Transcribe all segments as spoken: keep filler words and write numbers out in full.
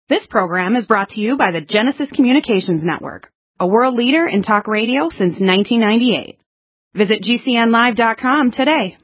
This program is brought to you by the Genesis Communications Network, a world leader in talk radio since nineteen ninety-eight. Visit G C N live dot com today.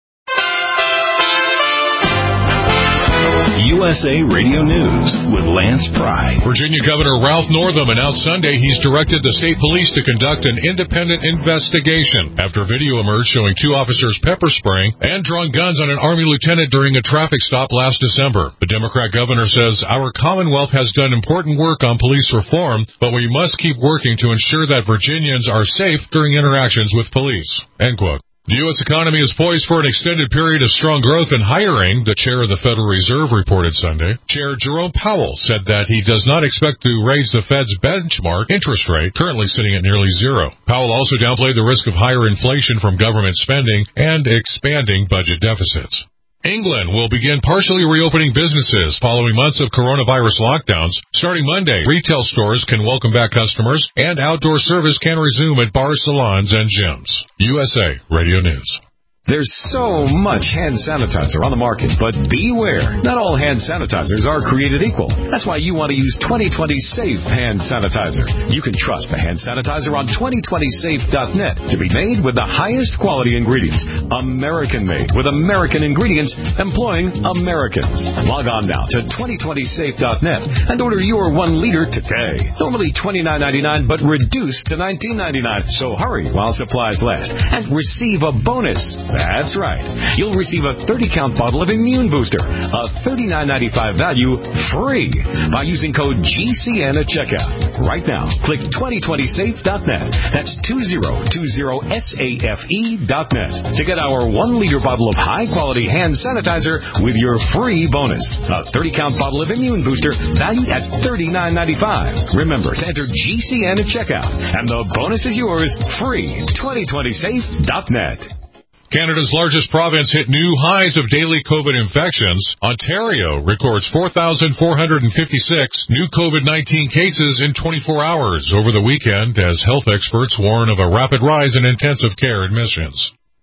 U S A Radio News with Lance Pry. Virginia Governor Ralph Northam announced Sunday he's directed the state police to conduct an independent investigation after video emerged showing two officers pepper spraying and drawing guns on an Army lieutenant during a traffic stop last December. The Democrat governor says our Commonwealth has done important work on police reform, but we must keep working to ensure that Virginians are safe during interactions with police. End quote. The U S economy is poised for an extended period of strong growth and hiring, the chair of the Federal Reserve reported Sunday. Chair Jerome Powell said that he does not expect to raise the Fed's benchmark interest rate, currently sitting at nearly zero. Powell also downplayed the risk of higher inflation from government spending and expanding budget deficits. England will begin partially reopening businesses following months of coronavirus lockdowns. Starting Monday, retail stores can welcome back customers, and outdoor service can resume at bars, salons, and gyms. U S A Radio News. There's so much hand sanitizer on the market, but beware. Not all hand sanitizers are created equal. That's why you want to use twenty twenty Safe Hand Sanitizer. You can trust the hand sanitizer on twenty twenty safe dot net to be made with the highest quality ingredients. American-made with American ingredients employing Americans. Log on now to twenty twenty safe dot net and order your one liter today. Normally twenty-nine ninety-nine, but reduced to nineteen ninety-nine. So hurry while supplies last and receive a bonus. That's right. You'll receive a thirty count bottle of Immune Booster, a thirty-nine ninety-five value, free by using code G C N at checkout. Right now, click twenty twenty safe dot net. That's twenty twenty safe dot net to get our one liter bottle of high-quality hand sanitizer with your free bonus. A thirty count bottle of Immune Booster valued at thirty-nine ninety-five. Remember to enter G C N at checkout, and the bonus is yours free. twenty twenty safe dot net. Canada's largest province hit new highs of daily COVID infections. Ontario records four thousand four hundred fifty-six new COVID nineteen cases in twenty-four hours over the weekend as health experts warn of a rapid rise in intensive care admissions.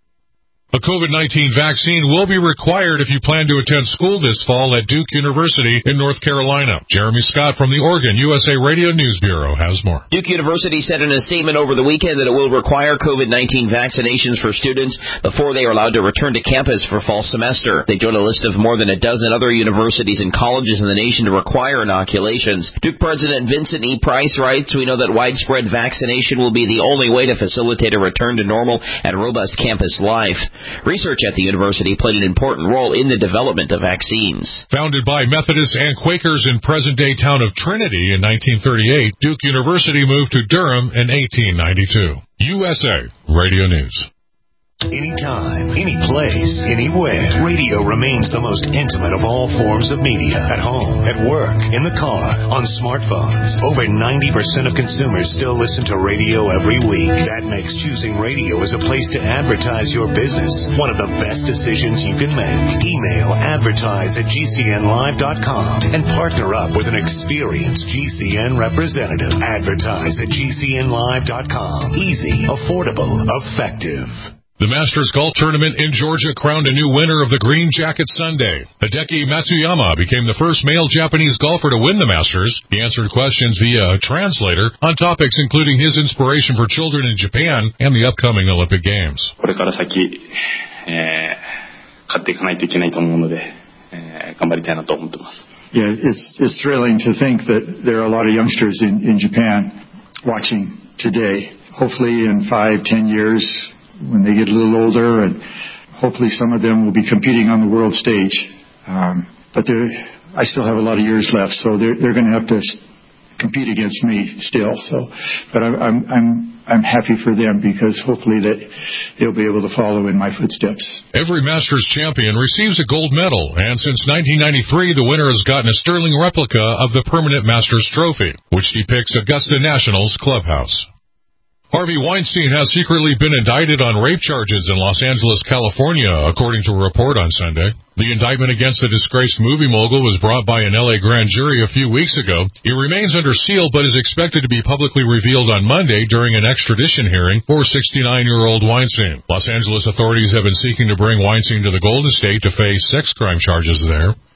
A COVID nineteen vaccine will be required if you plan to attend school this fall at Duke University in North Carolina. Jeremy Scott from the Oregon U S A Radio News Bureau has more. Duke University said in a statement over the weekend that it will require COVID nineteen vaccinations for students before they are allowed to return to campus for fall semester. They joined a list of more than a dozen other universities and colleges in the nation to require inoculations. Duke President Vincent E. Price writes, "We know that widespread vaccination will be the only way to facilitate a return to normal and robust campus life." Research at the university played an important role in the development of vaccines. Founded by Methodists and Quakers in present-day town of Trinity in nineteen thirty-eight, Duke University moved to Durham in eighteen ninety-two. U S A Radio News. Anytime, any place, anywhere, radio remains the most intimate of all forms of media. At home, at work, in the car, on smartphones. Over ninety percent of consumers still listen to radio every week. That makes choosing radio as a place to advertise your business one of the best decisions you can make. Email advertise at G C N live dot com and partner up with an experienced G C N representative. Advertise at G C N live dot com. Easy, affordable, effective. The Masters Golf Tournament in Georgia crowned a new winner of the Green Jacket Sunday. Hideki Matsuyama became the first male Japanese golfer to win the Masters. He answered questions via a translator on topics including his inspiration for children in Japan and the upcoming Olympic Games. これから先、えー、勝っていかないといけないと思うので、えー、頑張りたいなと思ってます。 Yeah, it's it's thrilling to think that there are a lot of youngsters in, in Japan watching today. Hopefully in five, ten years, when they get a little older, and hopefully some of them will be competing on the world stage. Um, but I still have a lot of years left, so they're, they're going to have to compete against me still. So, but I'm I'm I'm I'm happy for them because hopefully that they'll be able to follow in my footsteps. Every Masters champion receives a gold medal, and since nineteen ninety-three, the winner has gotten a sterling replica of the permanent Masters trophy, which depicts Augusta National's clubhouse. Harvey Weinstein has secretly been indicted on rape charges in Los Angeles, California, according to a report on Sunday. The indictment against the disgraced movie mogul was brought by an L A grand jury a few weeks ago. It remains under seal but is expected to be publicly revealed on Monday during an extradition hearing for sixty-nine-year-old Weinstein. Los Angeles authorities have been seeking to bring Weinstein to the Golden State to face sex crime charges there.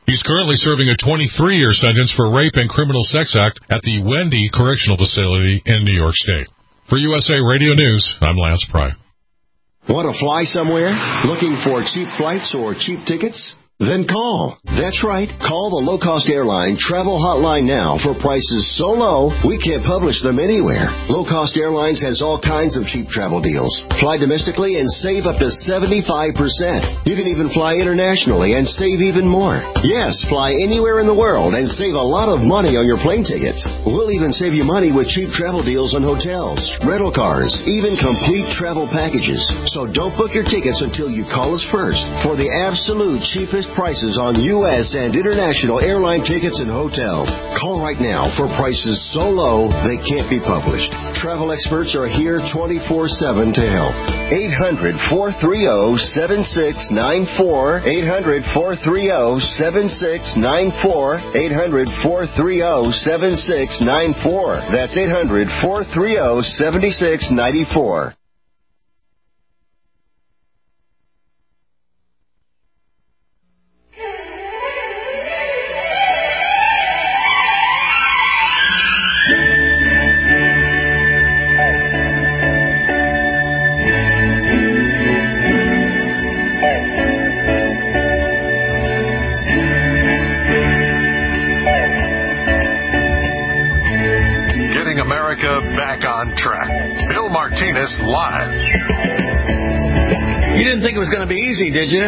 He's currently serving a twenty-three-year sentence for rape and criminal sex act at the Wendy Correctional Facility in New York State. For U S A Radio News, I'm Lance Pry. Want to fly somewhere? Looking for cheap flights or cheap tickets? Then call. That's right. Call the low-cost airline travel hotline now for prices so low we can't publish them anywhere. Low-cost airlines has all kinds of cheap travel deals. Fly domestically and save up to seventy-five percent. You can even fly internationally and save even more. Yes, fly anywhere in the world and save a lot of money on your plane tickets. We'll even save you money with cheap travel deals on hotels, rental cars, even complete travel packages. So don't book your tickets until you call us first for the absolute cheapest prices on U S and international airline tickets and hotels. Call right now for prices so low they can't be published. Travel experts are here twenty-four seven to help. eight hundred, four three zero, seven six nine four. eight hundred, four three zero, seven six nine four. eight hundred, four three zero, seven six nine four. That's eight hundred, four three zero, seven six nine four. Back on track. Bill Martinez live. You didn't think it was going to be easy, did you?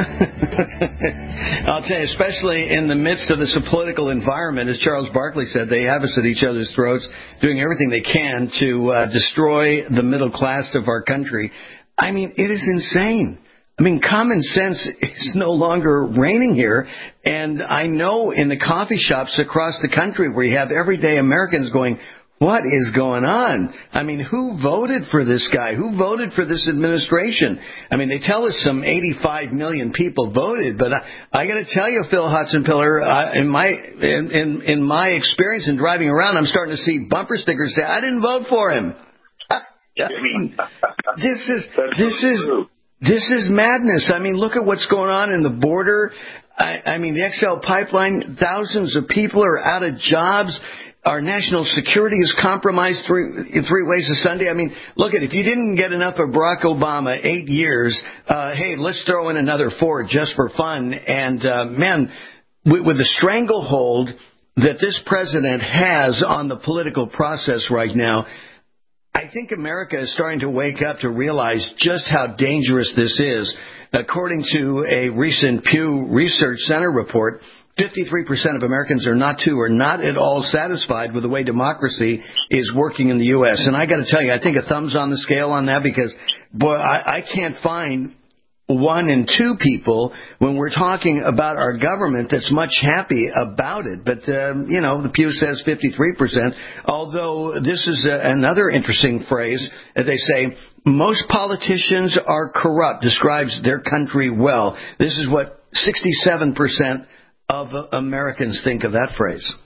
I'll tell you, especially in the midst of this political environment, as Charles Barkley said, they have us at each other's throats, doing everything they can to uh, destroy the middle class of our country. I mean, it is insane. I mean, common sense is no longer reigning here. And I know in the coffee shops across the country where you have everyday Americans going, what is going on? I mean, who voted for this guy? Who voted for this administration? I mean, they tell us some eighty-five million people voted, but I, I got to tell you, Phil Hudson-Pillar, uh, in my in, in in my experience in driving around, I'm starting to see bumper stickers say, "I didn't vote for him." I mean, this is this is this is madness. I mean, look at what's going on in the border. I, I mean, the X L pipeline. Thousands of people are out of jobs. Our national security is compromised three, in three ways a Sunday. I mean, look at if you didn't get enough of Barack Obama, eight years, uh, hey, let's throw in another four just for fun. And, uh, man, with, with the stranglehold that this president has on the political process right now, I think America is starting to wake up to realize just how dangerous this is. According to a recent Pew Research Center report, fifty-three percent of Americans are not to or not at all satisfied with the way democracy is working in the U S. And I got to tell you, I think a thumbs on the scale on that because, boy, I, I can't find one in two people when we're talking about our government that's much happy about it. But, um, you know, the Pew says fifty-three percent, although this is a, another interesting phrase. They say, most politicians are corrupt, describes their country well. This is what sixty-seven percent of Americans think of that phrase.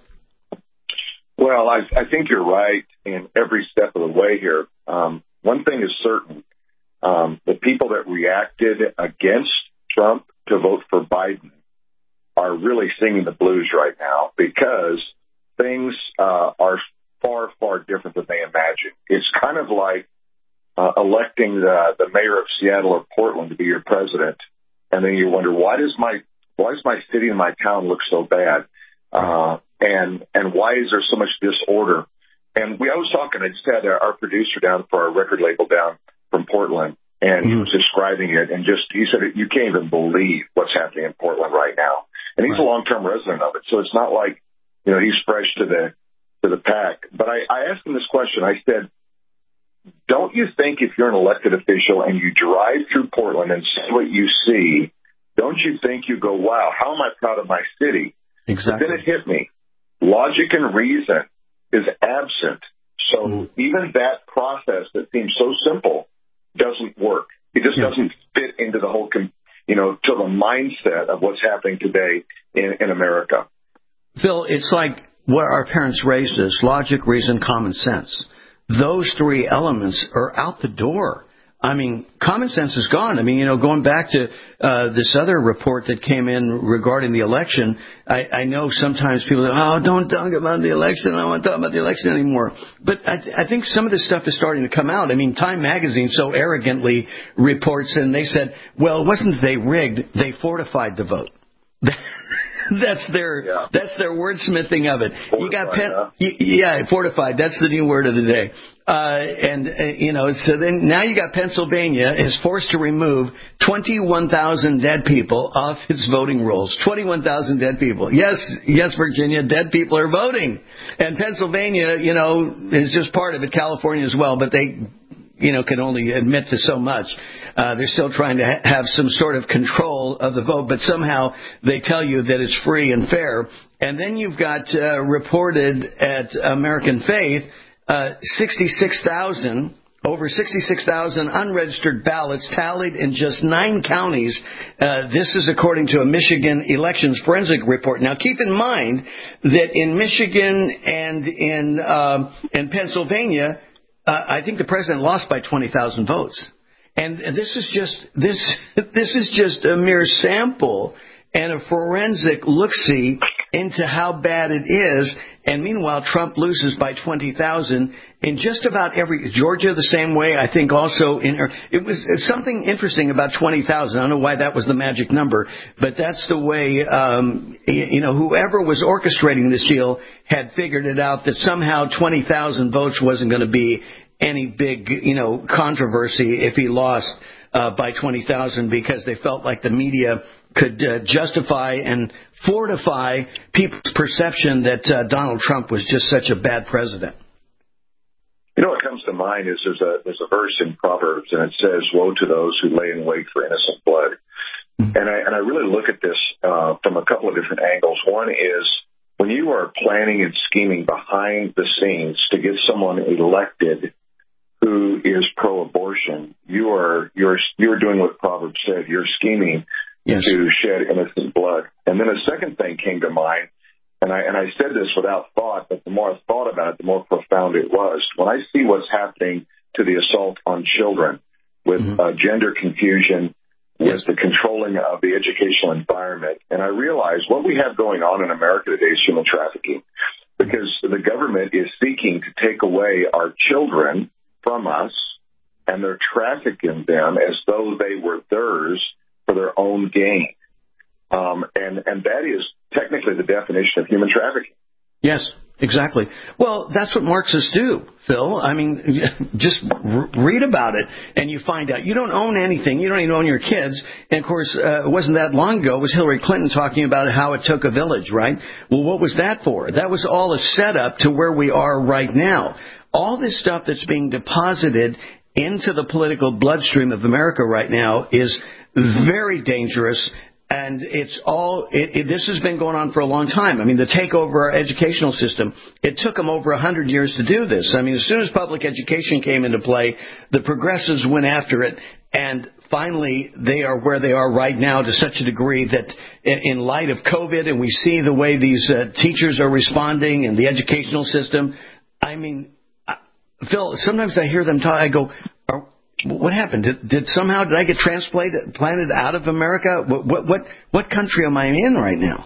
Well, I, I think you're right in every step of the way here. Um, one thing is certain. Um, the people that reacted against Trump to vote for Biden are really singing the blues right now because things uh, are far, far different than they imagined. It's kind of like uh, electing the, the mayor of Seattle or Portland to be your president, and then you wonder, why does my why does my city and my town look so bad? Uh, and and why is there so much disorder? And we I was talking, I just had our, our producer down for our record label down from Portland, and he was describing it, and just he said, you can't even believe what's happening in Portland right now. And he's right. a long-term resident of it, so it's not like, you know, he's fresh to the to the pack. But I, I asked him this question. I said, don't you think if you're an elected official and you drive through Portland and see what you see, don't you think you go, wow, how am I proud of my city? Exactly. But then it hit me. Logic and reason is absent. So mm. even that process that seems so simple doesn't work. It just yeah. doesn't fit into the whole, you know, to the mindset of what's happening today in, in America. Phil, it's like where our parents raised us, logic, reason, common sense. Those three elements are out the door. I mean, common sense is gone. I mean, you know, going back to uh, this other report that came in regarding the election, I, I know sometimes people say, oh, don't talk about the election. I don't want to talk about the election anymore. But I, I think some of this stuff is starting to come out. I mean, Time Magazine so arrogantly reports, and they said, well, it wasn't they rigged, they fortified the vote. That's their yeah. that's their wordsmithing of it. Fortified, you got Pen- huh? y- yeah, fortified. That's the new word of the day. Uh, and uh, you know, so then now you got Pennsylvania is forced to remove twenty-one thousand dead people off its voting rolls. twenty-one thousand dead people. Yes, yes, Virginia, dead people are voting, and Pennsylvania, you know, is just part of it. California as well, but they, you know, can only admit to so much. Uh, they're still trying to ha- have some sort of control of the vote, but somehow they tell you that it's free and fair. And then you've got uh, reported at American Faith, uh, sixty-six thousand, over sixty-six thousand unregistered ballots tallied in just nine counties. Uh, this is according to a Michigan elections forensic report. Now, keep in mind that in Michigan and in, uh, in Pennsylvania, Uh, I think the president lost by twenty thousand votes. And this is just this this is just a mere sample and a forensic look-see into how bad it is. And meanwhile, Trump loses by twenty thousand in just about every Georgia the same way. I think also in it was something interesting about twenty thousand. I don't know why that was the magic number, but that's the way um, you know whoever was orchestrating this deal had figured it out that somehow twenty thousand votes wasn't going to be any big you know controversy if he lost uh, by twenty thousand because they felt like the media could uh, justify and fortify people's perception that uh, Donald Trump was just such a bad president. You know what comes to mind is there's a there's a verse in Proverbs, and it says, "Woe to those who lay in wait for innocent blood." Mm-hmm. And I and I really look at this uh, from a couple of different angles. One is when you are planning and scheming behind the scenes to get someone elected who is pro-abortion, you are you're you're doing what Proverbs said. You're scheming yes. to shed innocent blood. And then a second thing came to mind, and I and I said this without thought, but the more I thought about it, the more profound it was. When I see what's happening to the assault on children, with mm-hmm. uh, gender confusion, with the controlling of the educational environment, and I realize what we have going on in America today is human trafficking, because the government is seeking to take away our children from us, and they're trafficking them as though they were theirs for their own gain. Um, and, and that is technically the definition of human trafficking. Yes, exactly. Well, that's what Marxists do, Phil. I mean, just r- read about it, and you find out. You don't own anything. You don't even own your kids. And, of course, uh, it wasn't that long ago. It was Hillary Clinton talking about how it took a village, right? Well, what was that for? That was all a setup to where we are right now. All this stuff that's being deposited into the political bloodstream of America right now is very dangerous, and it's all it, it, this has been going on for a long time. I mean, the takeover of our educational system, it took them over one hundred years to do this. I mean, as soon as public education came into play, the progressives went after it, and finally they are where they are right now to such a degree that in light of COVID, and we see the way these uh, teachers are responding and the educational system, I mean, Phil, sometimes I hear them talk. I go, "What happened? Did, did somehow did I get transplanted planted out of America? What, what what what country am I in right now?"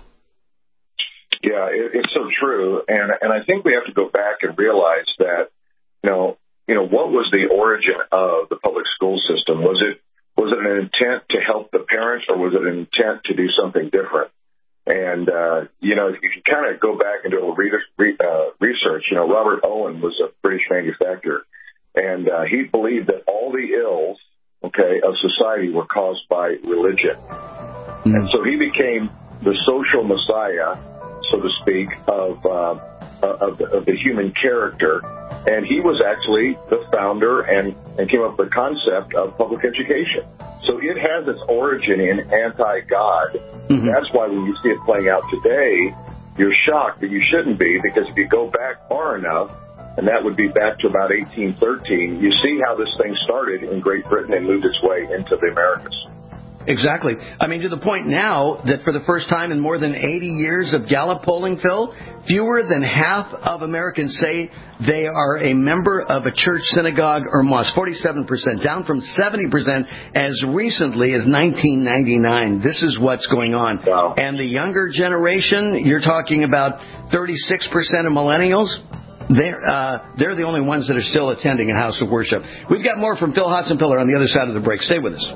Yeah, it, it's so true, and and I think we have to go back and realize that you know you know what was the origin of the public school system? Was it was it an intent to help the parents, or was it an intent to do something different? And, uh, you know, if you kind of go back and do a little re- re- uh, research, you know, Robert Owen was a British manufacturer, and uh, he believed that all the ills, okay, of society were caused by religion. Mm-hmm. And so he became the social messiah, so to speak, of, uh, of, the, of the human character. And he was actually the founder and, and came up with the concept of public education. So it has its origin in anti-God. Mm-hmm. That's why when you see it playing out today, you're shocked, but you shouldn't be, because if you go back far enough, and that would be back to about eighteen thirteen, you see how this thing started in Great Britain and moved its way into the Americas. Exactly. I mean, to the point now that for the first time in more than eighty years of Gallup polling, Phil, fewer than half of Americans say they are a member of a church, synagogue, or mosque. forty-seven percent, down from seventy percent as recently as nineteen ninety-nine. This is what's going on. Wow. And the younger generation, you're talking about thirty-six percent of millennials. They're, uh, they're the only ones that are still attending a house of worship. We've got more from Phil Hotzenpiller on the other side of the break. Stay with us.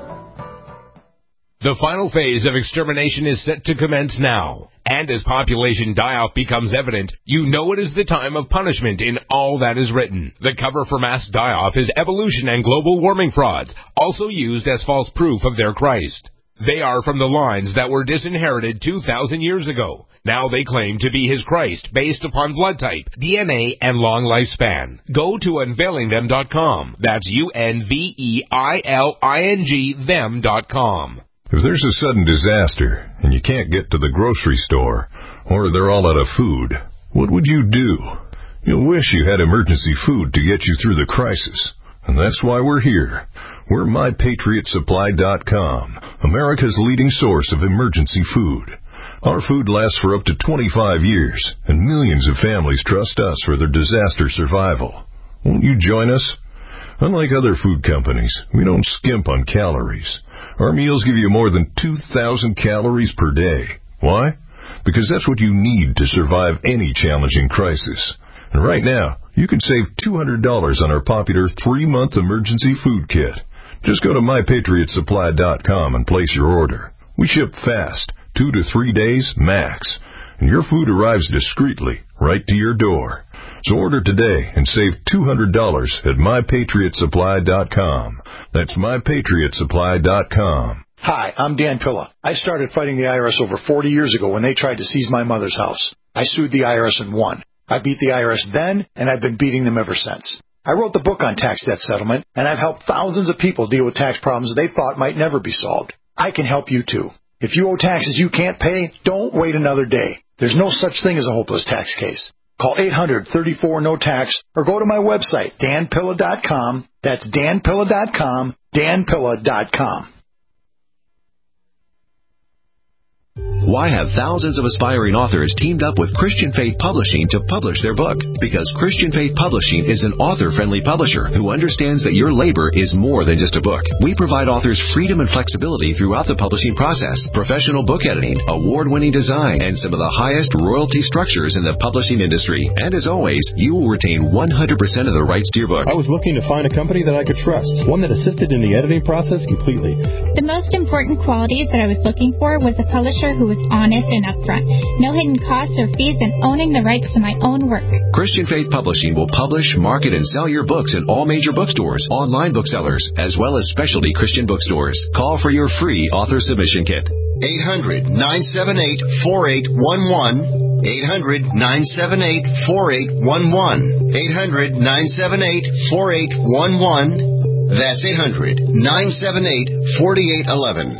The final phase of extermination is set to commence now. And as population die-off becomes evident, you know it is the time of punishment in all that is written. The cover for mass die-off is evolution and global warming frauds, also used as false proof of their Christ. They are from the lines that were disinherited two thousand years ago. Now they claim to be his Christ based upon blood type, D N A, and long lifespan. Go to unveiling them dot com. That's U N V E I L I N G them dot com. If there's a sudden disaster and you can't get to the grocery store or they're all out of food, what would you do? You'll wish you had emergency food to get you through the crisis. And that's why we're here. We're my patriot supply dot com, America's leading source of emergency food. Our food lasts for up to twenty-five years, and millions of families trust us for their disaster survival. Won't you join us? Unlike other food companies, we don't skimp on calories. Our meals give you more than two thousand calories per day. Why? Because that's what you need to survive any challenging crisis. And right now, you can save two hundred dollars on our popular three-month emergency food kit. Just go to my patriot supply dot com and place your order. We ship fast, two to three days max, and your food arrives discreetly right to your door. So order today and save two hundred dollars at my patriot supply dot com. That's my patriot supply dot com. Hi, I'm Dan Pilla. I started fighting the I R S over forty years ago when they tried to seize my mother's house. I sued the I R S and won. I beat the I R S then, and I've been beating them ever since. I wrote the book on tax debt settlement, and I've helped thousands of people deal with tax problems they thought might never be solved. I can help you too. If you owe taxes you can't pay, don't wait another day. There's no such thing as a hopeless tax case. Call eight hundred, thirty-four, no tax or go to my website, dan pilla dot com. That's dan pilla dot com, dan pilla dot com. Why have thousands of aspiring authors teamed up with Christian Faith Publishing to publish their book? Because Christian Faith Publishing is an author-friendly publisher who understands that your labor is more than just a book. We provide authors freedom and flexibility throughout the publishing process, professional book editing, award-winning design, and some of the highest royalty structures in the publishing industry. And as always, you will retain one hundred percent of the rights to your book. I was looking to find a company that I could trust, one that assisted in the editing process completely. The most important qualities that I was looking for was a publisher who was honest and upfront, no hidden costs or fees, and owning the rights to my own work. Christian Faith Publishing will publish, market, and sell your books in all major bookstores, online booksellers, as well as specialty Christian bookstores. Call for your free author submission kit. eight hundred, nine seven eight, four eight one one. eight hundred, nine seven eight, four eight one one. eight hundred, nine seven eight, four eight one one. That's eight hundred, nine seven eight, four eight one one.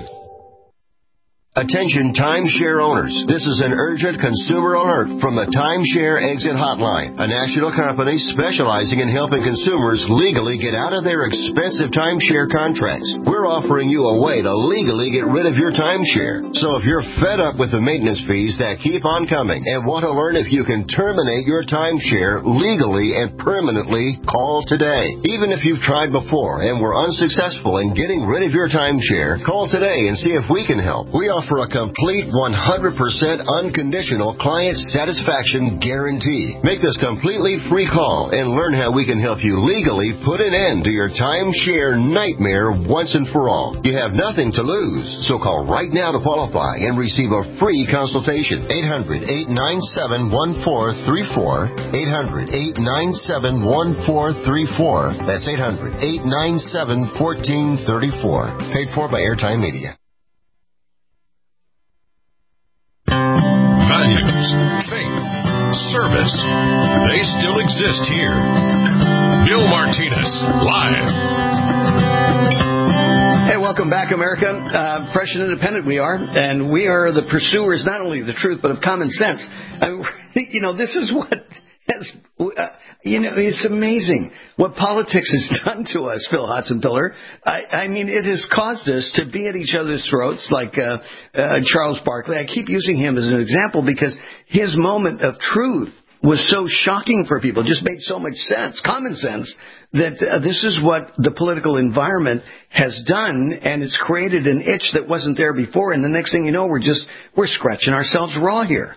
Attention timeshare owners. This is an urgent consumer alert from the Timeshare Exit Hotline, a national company specializing in helping consumers legally get out of their expensive timeshare contracts. We're offering you a way to legally get rid of your timeshare. So if you're fed up with the maintenance fees that keep on coming and want to learn if you can terminate your timeshare legally and permanently, call today. Even if you've tried before and were unsuccessful in getting rid of your timeshare, call today and see if we can help. We offer for a complete one hundred percent unconditional client satisfaction guarantee. Make this completely free call and learn how we can help you legally put an end to your timeshare nightmare once and for all. You have nothing to lose, so call right now to qualify and receive a free consultation. eight hundred, eight nine seven, one four three four. eight hundred, eight nine seven, one four three four. That's eight hundred, eight nine seven, one four three four. Paid for by Airtime Media. Values, faith, service, they still exist here. Bill Martinez, live. Hey, welcome back, America. Uh, fresh and independent we are, and we are the pursuers not only of the truth, but of common sense. I mean, you know, this is what has, uh, you know, it's amazing what politics has done to us, Phil Hotzenpiller. I, I mean, it has caused us to be at each other's throats, like uh, uh, Charles Barkley. I keep using him as an example because his moment of truth was so shocking for people, just made so much sense, common sense, that uh, this is what the political environment has done, and it's created an itch that wasn't there before, and the next thing you know, we're just, we're scratching ourselves raw here.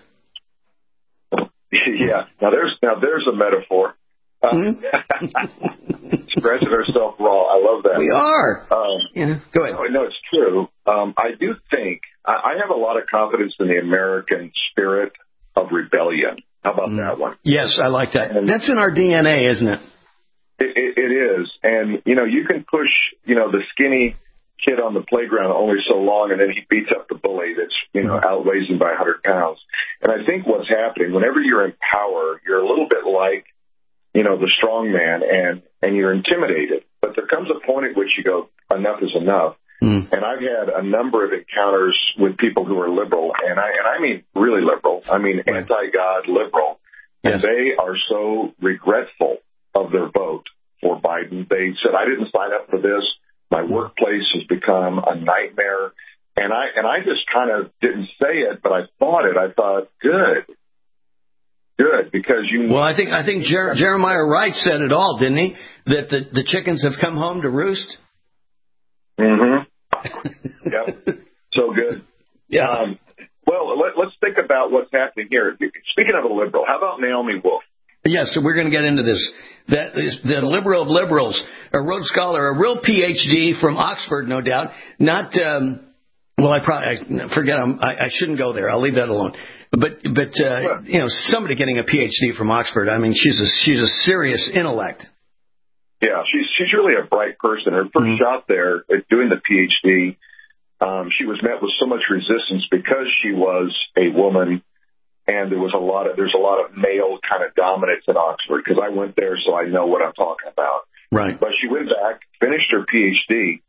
Yeah, now there's, now there's a metaphor. Uh, mm-hmm. Scratching ourselves raw. I love that. We are. Um, yeah, go ahead. No, no, it's true. Um, I do think, I, I have a lot of confidence in the American spirit of rebellion. How about mm. that one? Yes, I like that. And that's in our D N A, isn't it? It, it? It is. And, you know, you can push, you know, the skinny kid on the playground only so long, and then he beats up the bully that's, you know, outweighs him by one hundred pounds. And I think what's happening, whenever you're in power, you're a little bit like, you know, the strong man, and, and you're intimidated. But there comes a point at which you go, enough is enough. Mm. And I've had a number of encounters with people who are liberal, and I and I mean really liberal. I mean right. anti-God liberal. Yes. And they are so regretful of their vote for Biden. They said, I didn't sign up for this. My workplace has become a nightmare. And I and I just kind of didn't say it, but I thought it. I thought, good. Good, because you... Well, I think I think Jer- Jeremiah Wright said it all, didn't he? That the, the chickens have come home to roost. Mm-hmm. Yep. So good. Yeah. Um, well, let, let's think about what's happening here. Speaking of a liberal, how about Naomi Wolf? Yes, so we're going to get into this. That is the liberal of liberals, a Rhodes Scholar, a real P H D from Oxford, no doubt. Not, um, well, I probably, I forget, I'm, I, I shouldn't go there. I'll leave that alone. But, but uh, you know, somebody getting a P H D from Oxford, I mean, she's a, she's a serious intellect. Yeah, she's she's really a bright person. Her first mm-hmm. shot there at doing the P H D, um, she was met with so much resistance because she was a woman, and there was a lot of there's a lot of male kind of dominance at Oxford, because I went there, so I know what I'm talking about. Right. But she went back, finished her P H D,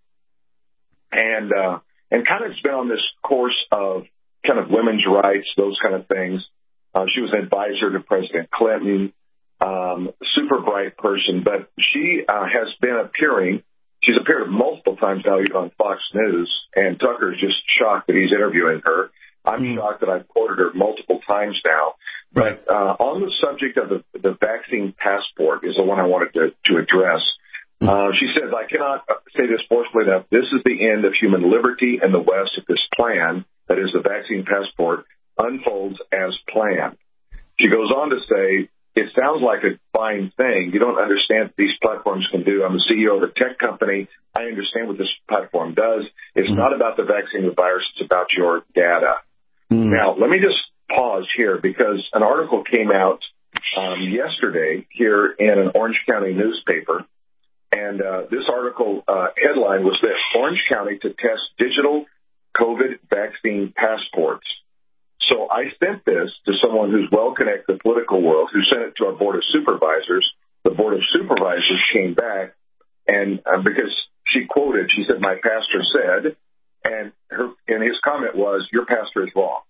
and uh, and kind of has been on this course of kind of women's rights, those kind of things. Uh, she was an advisor to President Clinton. Um, super bright person, but she uh, has been appearing. She's appeared multiple times now, even on Fox News, and Tucker's just shocked that he's interviewing her. I'm mm. shocked that I've quoted her multiple times now. Right. But uh, on the subject of the, the vaccine passport is the one I wanted to, to address. Mm. Uh, she says, I cannot say this forcefully enough. This is the end of human liberty in the West if this plan, that is the vaccine passport, unfolds as planned. She goes on to say, it sounds like a fine thing. You don't understand what these platforms can do. I'm the C E O of a tech company. I understand what this platform does. It's mm. not about the vaccine, the virus. It's about your data. Mm. Now, let me just pause here, because an article came out um, yesterday here in an Orange County newspaper. And uh, this article uh, headline was this: Orange County to test digital COVID vaccine passports. So I sent this to someone who's well-connected to the political world, who sent it to our Board of Supervisors. The Board of Supervisors came back, and uh, because she quoted, she said, my pastor said, and her and his comment was, your pastor is wrong.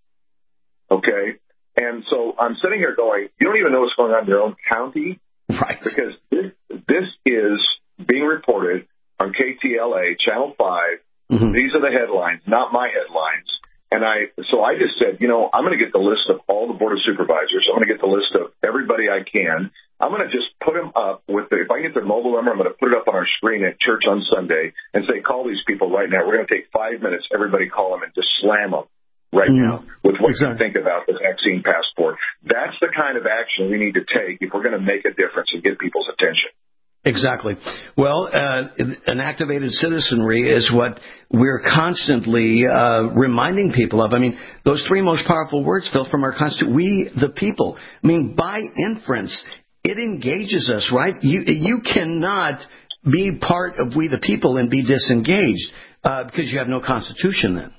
Okay? And so I'm sitting here going, you don't even know what's going on in your own county? Right. Because this, this is being reported on K T L A, Channel five. Mm-hmm. These are the headlines, not my headlines. And I, so I just said, you know, I'm going to get the list of all the Board of Supervisors. I'm going to get the list of everybody I can. I'm going to just put them up with the, if I get their mobile number, I'm going to put it up on our screen at church on Sunday and say, call these people right now. We're going to take five minutes. Everybody call them and just slam them right mm-hmm. now with what exactly. you think about the vaccine passport. That's the kind of action we need to take if we're going to make a difference and get people's attention. Exactly. Well, uh, an activated citizenry is what we're constantly uh, reminding people of. I mean, those three most powerful words, Phil, from our Constitution, we the people. I mean, by inference, it engages us, right? You you cannot be part of we the people and be disengaged uh, because you have no Constitution then.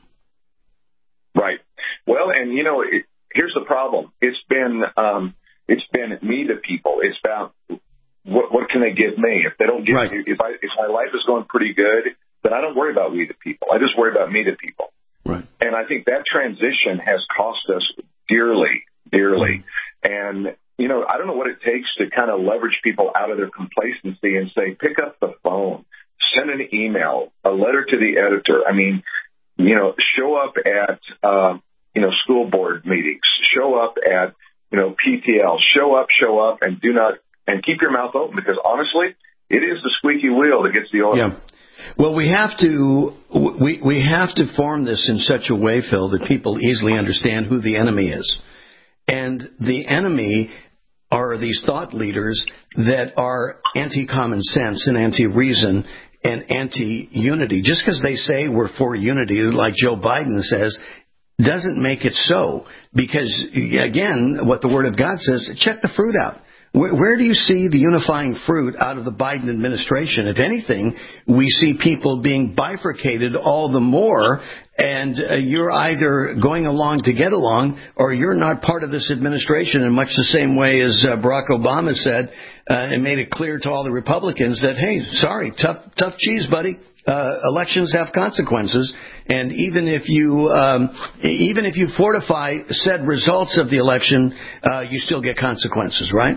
Right. Well, and, you know, it, here's the problem. It's been, um, it's been me the people. It's about... What, what can they give me? If they don't give right. me, if I if my life is going pretty good, then I don't worry about we the people. I just worry about me the people. Right. And I think that transition has cost us dearly, dearly. And you know, I don't know what it takes to kind of leverage people out of their complacency and say, pick up the phone, send an email, a letter to the editor. I mean, you know, show up at, uh, you know, school board meetings, show up at, you know, P T L, show up, show up, and do not, and keep your mouth open, because honestly, it is the squeaky wheel that gets the oil. Yeah. Well, we have to we we have to form this in such a way, Phil, that people easily understand who the enemy is. And the enemy are these thought leaders that are anti-common sense and anti-reason and anti-unity. Just because they say we're for unity, like Joe Biden says, doesn't make it so. Because, again, what the Word of God says, check the fruit out. Where, where do you see the unifying fruit out of the Biden administration? If anything, we see people being bifurcated all the more, and uh, you're either going along to get along, or you're not part of this administration, in much the same way as uh, Barack Obama said uh, and made it clear to all the Republicans that, hey, sorry, tough, tough cheese, buddy. Uh, elections have consequences, and even if you um, even if you fortify said results of the election, uh, you still get consequences, right?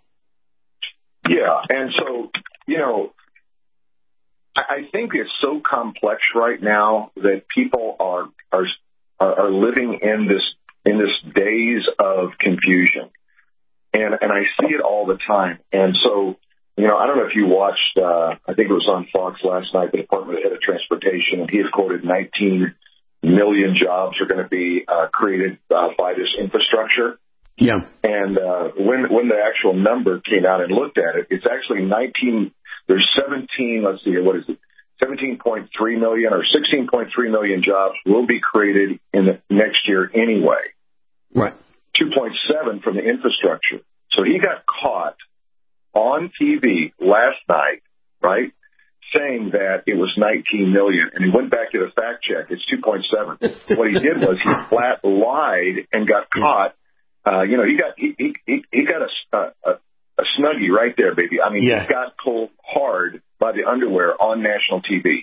Yeah, and so, you know, I think it's so complex right now that people are are are living in this in this daze of confusion, and and I see it all the time. And so, you know, I don't know if you watched. Uh, I think it was on Fox last night. The Department Head of Transportation, and he had quoted nineteen million jobs are going to be uh, created uh, by this infrastructure. Yeah. And uh, when when the actual number came out and looked at it, it's actually nineteen. There's seventeen. Let's see, what is it? seventeen point three million or sixteen point three million jobs will be created in the next year anyway. Right. two point seven from the infrastructure. So he got caught on T V last night, right, saying that it was nineteen million, and he went back to the fact check. It's two point seven. What he did was he flat lied and got caught. Uh, you know, he got he he he got a, a a snuggie right there, baby. I mean, yeah. He got pulled hard by the underwear on national T V.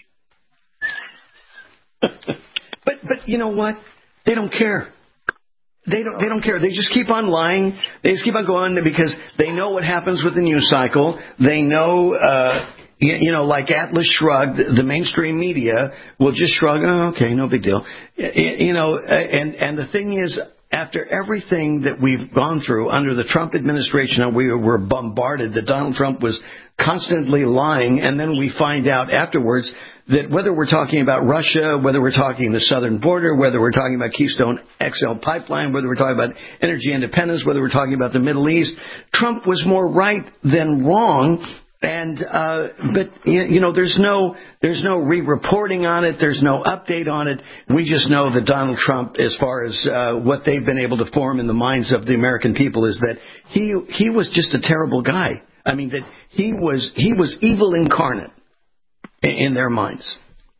but but you know what? They don't care. They don't. They don't care. They just keep on lying. They just keep on going because they know what happens with the news cycle. They know. Uh, You, you know, like Atlas Shrugged, the mainstream media will just shrug, oh, okay, no big deal. You know, and, and the thing is, after everything that we've gone through under the Trump administration, we were bombarded that Donald Trump was constantly lying, and then we find out afterwards that whether we're talking about Russia, whether we're talking the southern border, whether we're talking about Keystone X L pipeline, whether we're talking about energy independence, whether we're talking about the Middle East, Trump was more right than wrong. And uh, but you know, there's no there's no re-reporting on it. There's no update on it. We just know that Donald Trump, as far as uh, what they've been able to form in the minds of the American people, is that he he was just a terrible guy. I mean, that he was he was evil incarnate in, in their minds.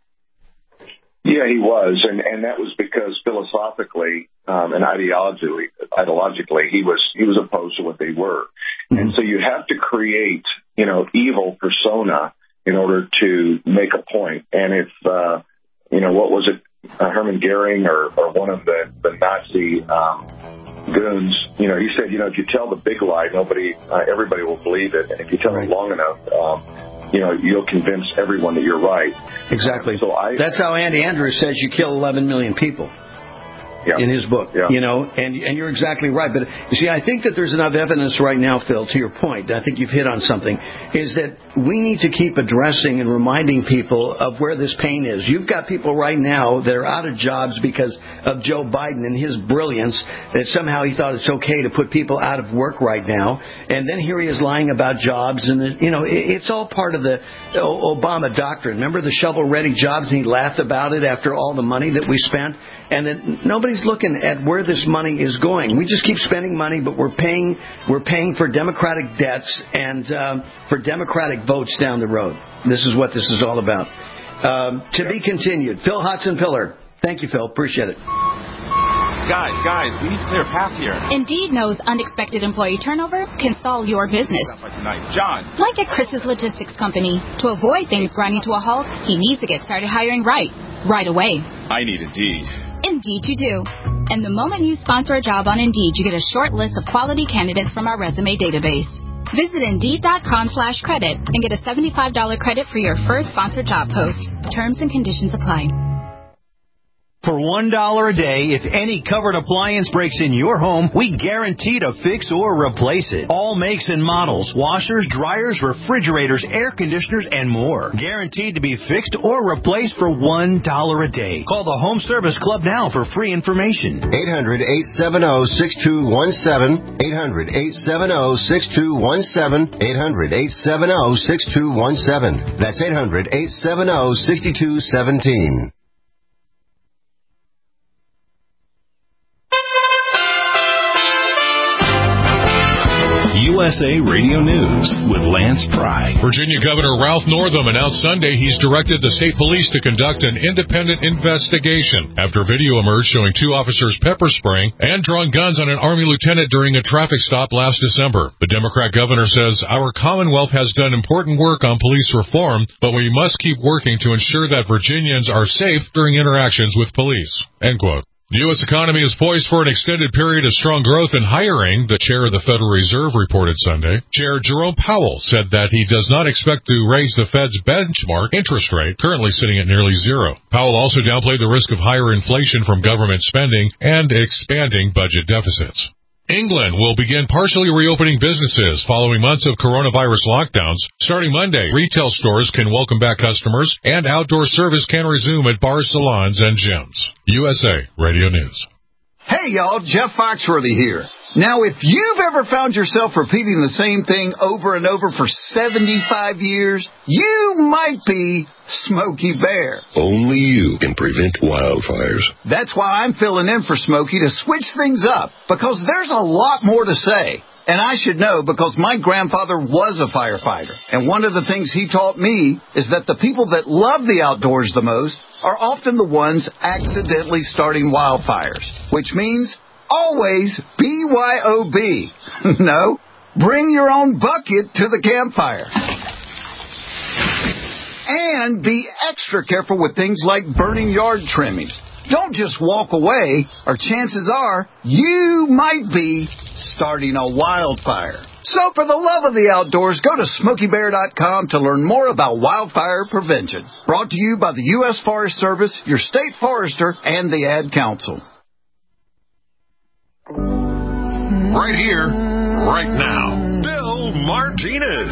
Yeah, he was, and and that was because philosophically um, and ideologically, ideologically, he was he was opposed to what they were, mm-hmm. And so you have to create, you know, evil persona in order to make a point. And if uh, you know, what was it, uh, Hermann Goering or, or one of the the Nazi um, goons? You know, he said, you know, if you tell the big lie, nobody, uh, everybody will believe it, and if you tell right. it long enough. Um, You know, you'll convince everyone that you're right. Exactly. So I, That's how Andy Andrews says you kill eleven million people. Yeah. In his book, yeah. You know, and and you're exactly right. But you see, I think that there's enough evidence right now, Phil, to your point. I think you've hit on something. Is that we need to keep addressing and reminding people of where this pain is. You've got people right now that are out of jobs because of Joe Biden and his brilliance. That somehow he thought it's okay to put people out of work right now, and then here he is lying about jobs, and you know, it's all part of the Obama doctrine. Remember the shovel-ready jobs, and he laughed about it after all the money that we spent, and that nobody looking at where this money is going. We just keep spending money, but we're paying we're paying for Democratic debts and um, for Democratic votes down the road. This is what this is all about. Um, to be continued. Phil Hodson Pillar. Thank you, Phil. Appreciate it. Guys, guys, we need to clear a path here. Indeed knows unexpected employee turnover can stall your business. John. Like at Chris's Logistics Company. To avoid things grinding to a halt, he needs to get started hiring right, right away. I need Indeed. Indeed you do. And the moment you sponsor a job on Indeed, you get a short list of quality candidates from our resume database. Visit Indeed.com slash credit and get a seventy-five dollars credit for your first sponsored job post. Terms and conditions apply. For one dollar a day, if any covered appliance breaks in your home, we guarantee to fix or replace it. All makes and models, washers, dryers, refrigerators, air conditioners, and more. Guaranteed to be fixed or replaced for one dollar a day. Call the Home Service Club now for free information. eight hundred, eight seven zero, six two one seven. eight hundred, eight seven zero, six two one seven. eight hundred, eight seven zero, six two one seven. That's eight hundred, eight seven zero, six two one seven. U S A Radio News with Lance Pry. Virginia Governor Ralph Northam announced Sunday he's directed the state police to conduct an independent investigation after video emerged showing two officers pepper spraying and drawing guns on an Army lieutenant during a traffic stop last December. The Democrat governor says our Commonwealth has done important work on police reform, but we must keep working to ensure that Virginians are safe during interactions with police. End quote. The U S economy is poised for an extended period of strong growth and hiring, the chair of the Federal Reserve reported Sunday. Chair Jerome Powell said that he does not expect to raise the Fed's benchmark interest rate, currently sitting at nearly zero. Powell also downplayed the risk of higher inflation from government spending and expanding budget deficits. England will begin partially reopening businesses following months of coronavirus lockdowns. Starting Monday, retail stores can welcome back customers, and outdoor service can resume at bars, salons, and gyms. U S A Radio News. Hey, y'all, Jeff Foxworthy here. Now, if you've ever found yourself repeating the same thing over and over for seventy-five years, you might be Smokey Bear. Only you can prevent wildfires. That's why I'm filling in for Smokey to switch things up, because there's a lot more to say. And I should know because my grandfather was a firefighter. And one of the things he taught me is that the people that love the outdoors the most are often the ones accidentally starting wildfires, which means always B Y O B. No, bring your own bucket to the campfire. And be extra careful with things like burning yard trimmings. Don't just walk away, or chances are you might be starting a wildfire. So for the love of the outdoors, go to Smokey Bear dot com to learn more about wildfire prevention. Brought to you by the U S Forest Service, your state forester, and the Ad Council. Right here, right now, Bill Martinez.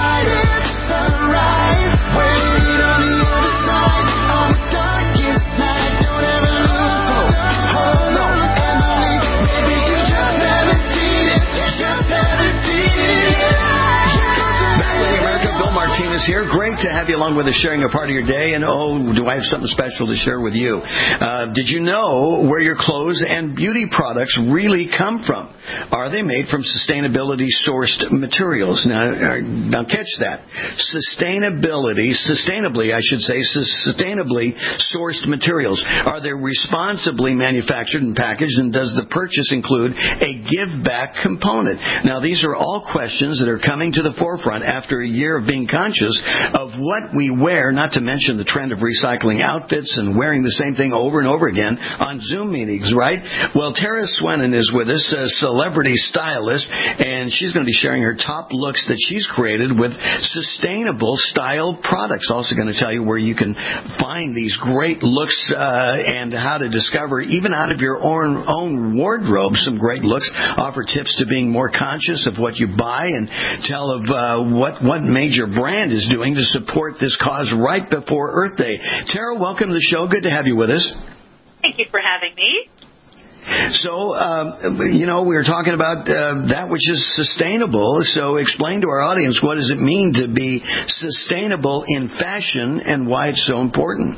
Martinez here. Great to have you along with us, sharing a part of your day. And oh, do I have something special to share with you? Uh, did you know where your clothes and beauty products really come from? Are they made from sustainability sourced materials? Now, now catch that. Sustainability, sustainably, I should say, sustainably sourced materials. Are they responsibly manufactured and packaged? And does the purchase include a give back component? Now, these are all questions that are coming to the forefront after a year of being conscious of what we wear, not to mention the trend of recycling outfits and wearing the same thing over and over again on Zoom meetings, right? Well, Tara Swennen is with us, a celebrity stylist, and she's going to be sharing her top looks that she's created with sustainable style products. Also going to tell you where you can find these great looks uh, and how to discover, even out of your own, own wardrobe, some great looks. Offer tips to being more conscious of what you buy, and tell of uh, what, what major brand is doing to support this cause right before Earth Day. Tara, welcome to the show. Good to have you with us. Thank you for having me. So, uh, you know, we were talking about uh, that which is sustainable. So explain to our audience, what does it mean to be sustainable in fashion and why it's so important?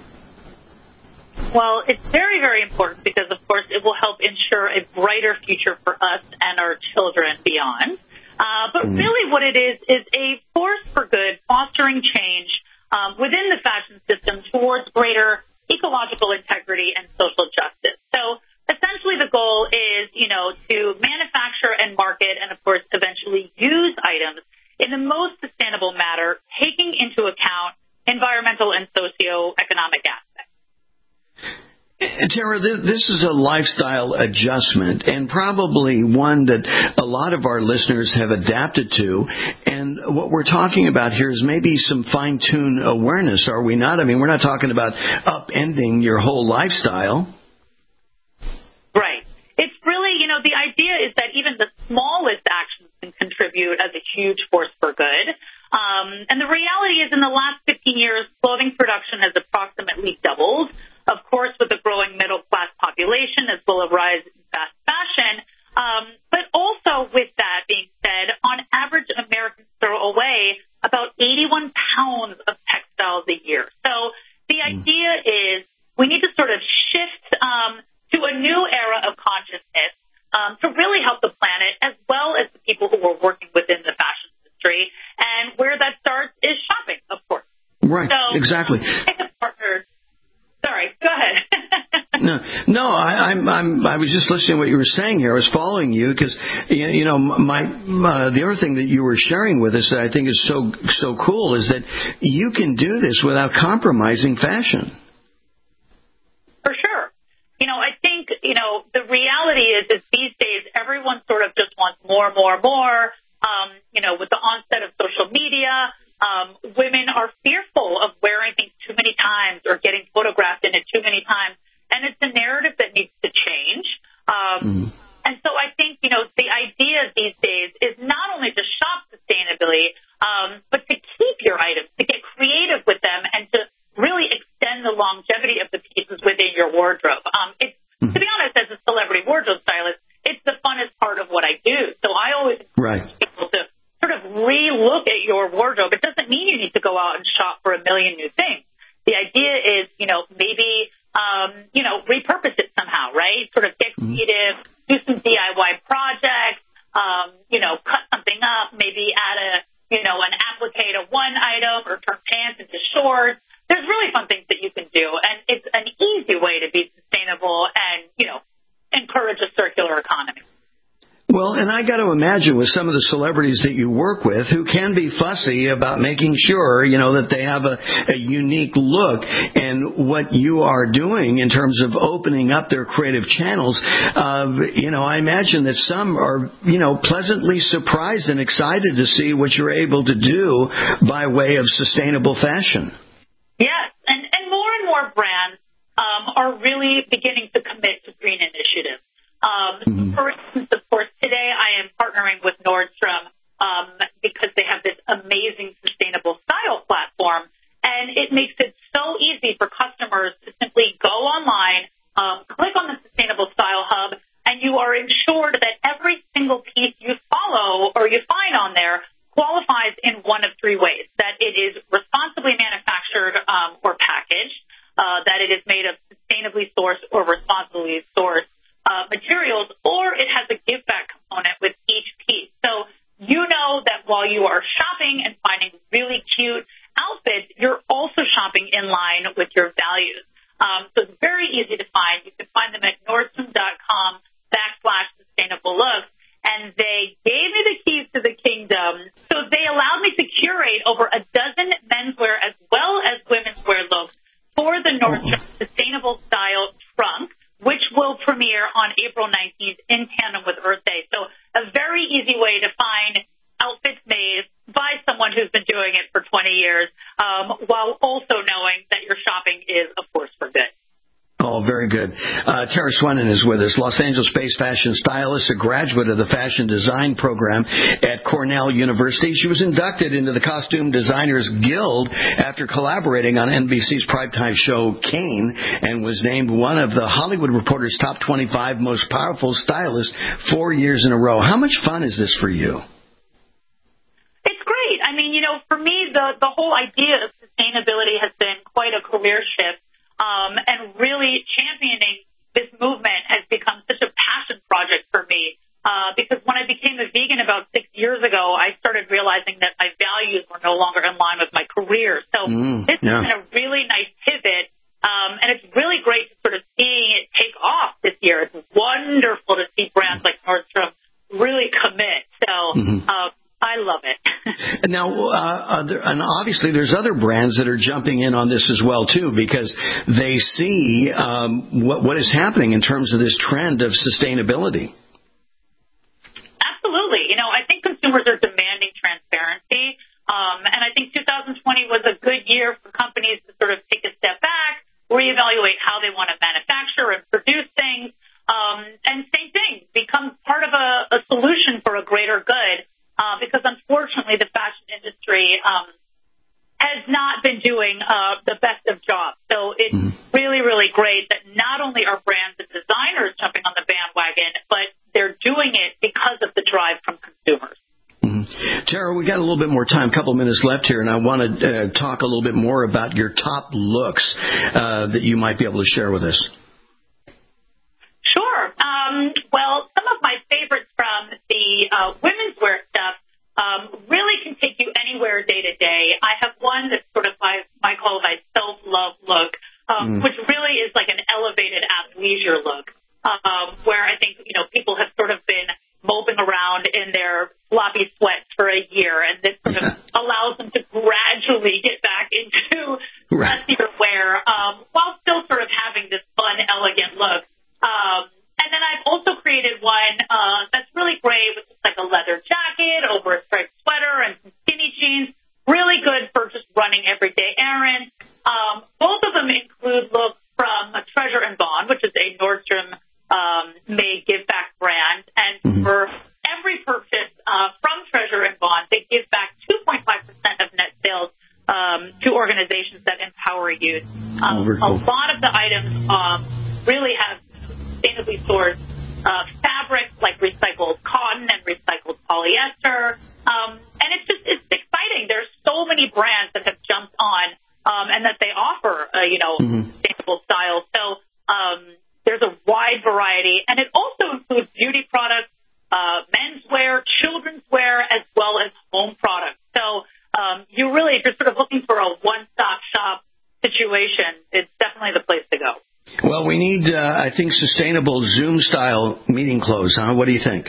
Well, it's very, very important because, of course, it will help ensure a brighter future for us and our children beyond. Uh, but really what it is is a force for good, fostering change um, within the fashion system towards greater ecological integrity and social justice. So essentially the goal is, you know, to manufacture and market and, of course, eventually use items in the most sustainable manner, taking into account environmental and socioeconomic aspects. Tara, this is a lifestyle adjustment, and probably one that a lot of our listeners have adapted to. And what we're talking about here is maybe some fine-tuned awareness, are we not? I mean, we're not talking about upending your whole lifestyle. Right. It's really, you know, the idea is that even the smallest actions can contribute as a huge force for good. Um, and the reality is in the last fifteen years, clothing production has approximately doubled. Of course, with a growing middle-class population as well as rise in fast fashion. Um, but also with that being said, on average, Americans throw away about eighty-one pounds of textiles a year. So the idea is we need to sort of shift um, to a new era of consciousness um, to really help the planet as well as the people who are working within the fashion industry. And where that starts is shopping, of course. Right, so, exactly. Partners. Sorry, go ahead. No, no, I, I'm, I'm, I was just listening to what you were saying here. I was following you because, you know, my, my, the other thing that you were sharing with us that I think is so, so cool is that you can do this without compromising fashion. For sure. You know, I think, you know, the reality is, is these days everyone sort of just wants more, more, more. Um, you know, with the onset of social media, um, women are fearful of wearing things too many times or getting photographed in it too many times. And it's a narrative that needs to change. Um, mm. And so I think, you know, the idea these days is not only to shop sustainably, um, but to keep your items, to get creative with them, and to really extend the longevity of the pieces within your wardrobe. Um, it's, mm. to be honest, as a celebrity wardrobe stylist, it's the funnest part of what I do. So I always encourage right. people to sort of re-look at your wardrobe. It doesn't mean you need to go out and shop for a million new things. The idea is, you know, maybe, um, you know, repurpose it somehow, right? Sort of get creative, do some D I Y projects, um, you know, cut something up, maybe add a, you know, an applique to one item or turn pants into shorts. There's really fun things that you can do, and it's an easy way to be sustainable and, you know, encourage a circular economy. Well, and I got to imagine with some of the celebrities that you work with who can be fussy about making sure, you know, that they have a, a unique look, and what you are doing in terms of opening up their creative channels, uh, you know, I imagine that some are, you know, pleasantly surprised and excited to see what you're able to do by way of sustainable fashion. Yes, and, and more and more brands um, are really beginning to commit to green initiatives. Um, mm-hmm. For instance, of course, today I am partnering with Nordstrom um, because they have this amazing sustainable style platform, and it makes it so easy for customers to simply go online, um, click on the Sustainable Style Hub, and you are ensured that every single piece you follow or you find on there qualifies in one of three ways: that it is responsibly manufactured um, or packaged, uh, that it is made of sustainably sourced or responsibly sourced Uh, materials, or it has a give back component with each piece. So you know that while you are shopping and finding really cute outfits, you're also shopping in line with your values. Um, so it's very easy to find. You can find them at Nordstrom.com backslash sustainable looks. And they gave me the keys to the kingdom. So they allowed me to curate over a dozen menswear as well as women's wear looks for the Nordstrom Sustainable Style Trunk, which will premiere on April nineteenth in tandem with Earth Day. So a very easy way to find outfits made by someone who's been doing it for twenty years, um, while also knowing that your shopping is a force for good. Oh, very good. Uh, Tara Swennen is with us, Los Angeles-based fashion stylist, a graduate of the fashion design program at Cornell University. She was inducted into the Costume Designers Guild after collaborating on N B C's primetime show Kane, and was named one of the Hollywood Reporter's top twenty-five most powerful stylists four years in a row. How much fun is this for you? It's great. I mean, you know, for me, the, the whole idea of sustainability has been quite a career shift. Um, and really championing this movement has become such a passion project for me uh, because when I became a vegan about six years ago, I started realizing that my values were no longer in line with my career. So mm, this yeah. has been a really nice pivot, um, and it's really great to sort of seeing it take off this year. It's wonderful to see brands like Nordstrom really commit. So mm-hmm. uh, I love it. Now, uh, other, and obviously there's other brands that are jumping in on this as well, too, because they see um, what, what is happening in terms of this trend of sustainability. Absolutely. You know, I think consumers are demanding transparency, um, and I think two thousand twenty was a good year for companies to sort of take a step back, reevaluate how they want to manufacture and produce things, um, and same thing, become part of a, a solution for a greater good, uh, because unfortunately the fashion industry um, has not been doing uh, the best of jobs. So it's mm-hmm. really, really great that not only are brands and designers jumping on the bandwagon, but they're doing it because of the drive from consumers. Mm-hmm. Tara, we got a little bit more time, a couple minutes left here, and I want to uh, talk a little bit more about your top looks uh, that you might be able to share with us. Sure. Um, well, some of my favorites from the uh, women's wear stuff um, really can take you anywhere day to day. I have one that's sort of my, I call my self-love look, um, mm. which really is like an elevated athleisure look, um, where I think, you know, people have sort of been moping around in their floppy sweats for a year, and this sort of allows them to gradually get back into dressier wear um, while still sort of having this fun, elegant look. Um, and then I've also created one uh, that's really great with just like a leather jacket over a striped sweater and some skinny jeans. Really good for just running everyday errands. Um, both of them include looks from Treasure and Bond, which is a Nordstrom um, made give back brand. And mm-hmm. for every purchase uh, from Treasure and Bond, they give back two point five percent of net sales um, to organizations that empower youth. Um, oh, cool. A lot of the items um, really have sustainably sourced uh, fabrics like recycled cotton and recycled polyester. Um, and it's just, it's exciting. There's so many brands that have jumped on um, and that they offer, uh, you know, mm-hmm. sustainable styles. So um, there's a wide variety. And it also includes beauty products, uh, menswear, children's wear, as well as home products. So um, you really, if you're sort of looking for a one-stop shop situation, it's definitely the place to go. Well, we need, uh, I think, sustainable Zoom-style meeting clothes, huh? What do you think?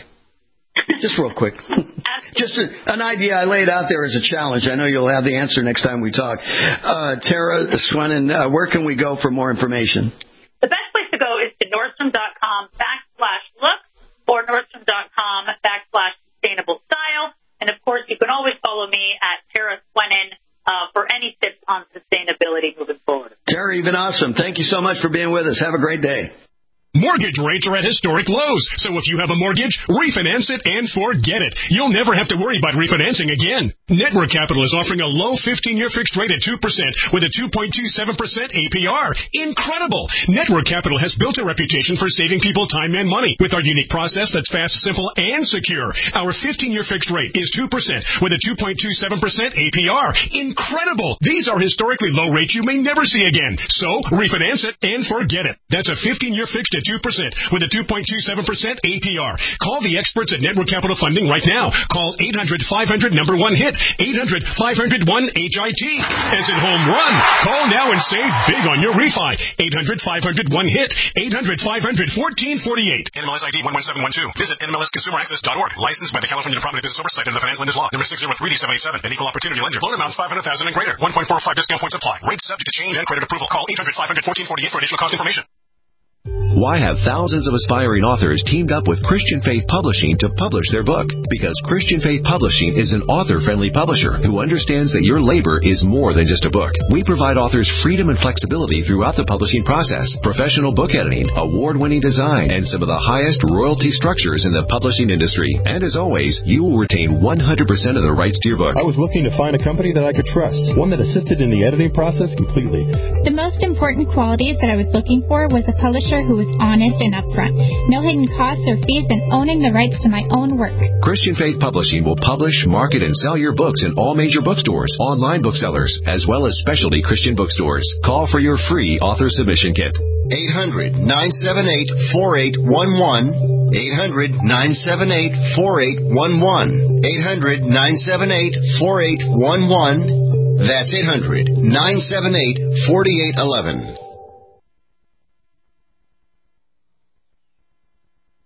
Just real quick. Just a, an idea I laid out there as a challenge. I know you'll have the answer next time we talk. Uh, Tara Swennen, uh, where can we go for more information? The best place to go is to Nordstrom.com backslash look or Nordstrom.com backslash sustainable style. And, of course, you can always follow me at Tara Swennen uh, for any tips on sustainability moving forward. Tara, you've been awesome. Thank you so much for being with us. Have a great day. Mortgage rates are at historic lows, so if you have a mortgage, refinance it and forget it. You'll never have to worry about refinancing again. Network Capital is offering a low fifteen-year fixed rate at two percent with a two point two seven percent A P R. Incredible! Network Capital has built a reputation for saving people time and money with our unique process that's fast, simple, and secure. Our fifteen-year fixed rate is two percent with a two point two seven percent A P R. Incredible! These are historically low rates you may never see again. So, refinance it and forget it. That's a fifteen-year fixed at two percent with a two point two seven percent A P R. Call the experts at Network Capital Funding right now. Call eight hundred five hundred number one hit, eight hundred five hundred one H I T. As in home run. Call now and save big on your refi. eight hundred five hundred one hit, eight hundred five hundred fourteen forty-eight. N M L S I D one one seven one two. Visit N M L S consumer access dot org. Licensed by the California Department of Business Oversight and the Financial Lenders Law. Number six zero three D seven eight seven. An equal opportunity lender. Loan amount five hundred thousand dollars and greater. one point four five discount points apply. Rates subject to change and credit approval. Call eight hundred five hundred fourteen forty-eight for additional cost information. Why have thousands of aspiring authors teamed up with Christian Faith Publishing to publish their book? Because Christian Faith Publishing is an author-friendly publisher who understands that your labor is more than just a book. We provide authors freedom and flexibility throughout the publishing process, professional book editing, award-winning design, and some of the highest royalty structures in the publishing industry. And as always, you will retain one hundred percent of the rights to your book. I was looking to find a company that I could trust, one that assisted in the editing process completely. The most important qualities that I was looking for was a publisher who was honest and upfront. No hidden costs or fees, and owning the rights to my own work. Christian Faith Publishing will publish, market, and sell your books in all major bookstores, online booksellers, as well as specialty Christian bookstores. Call for your free author submission kit. eight hundred nine seven eight four eight one one. eight hundred nine seven eight four eight one one. eight hundred nine seven eight four eight one one. That's eight hundred nine seven eight four eight one one.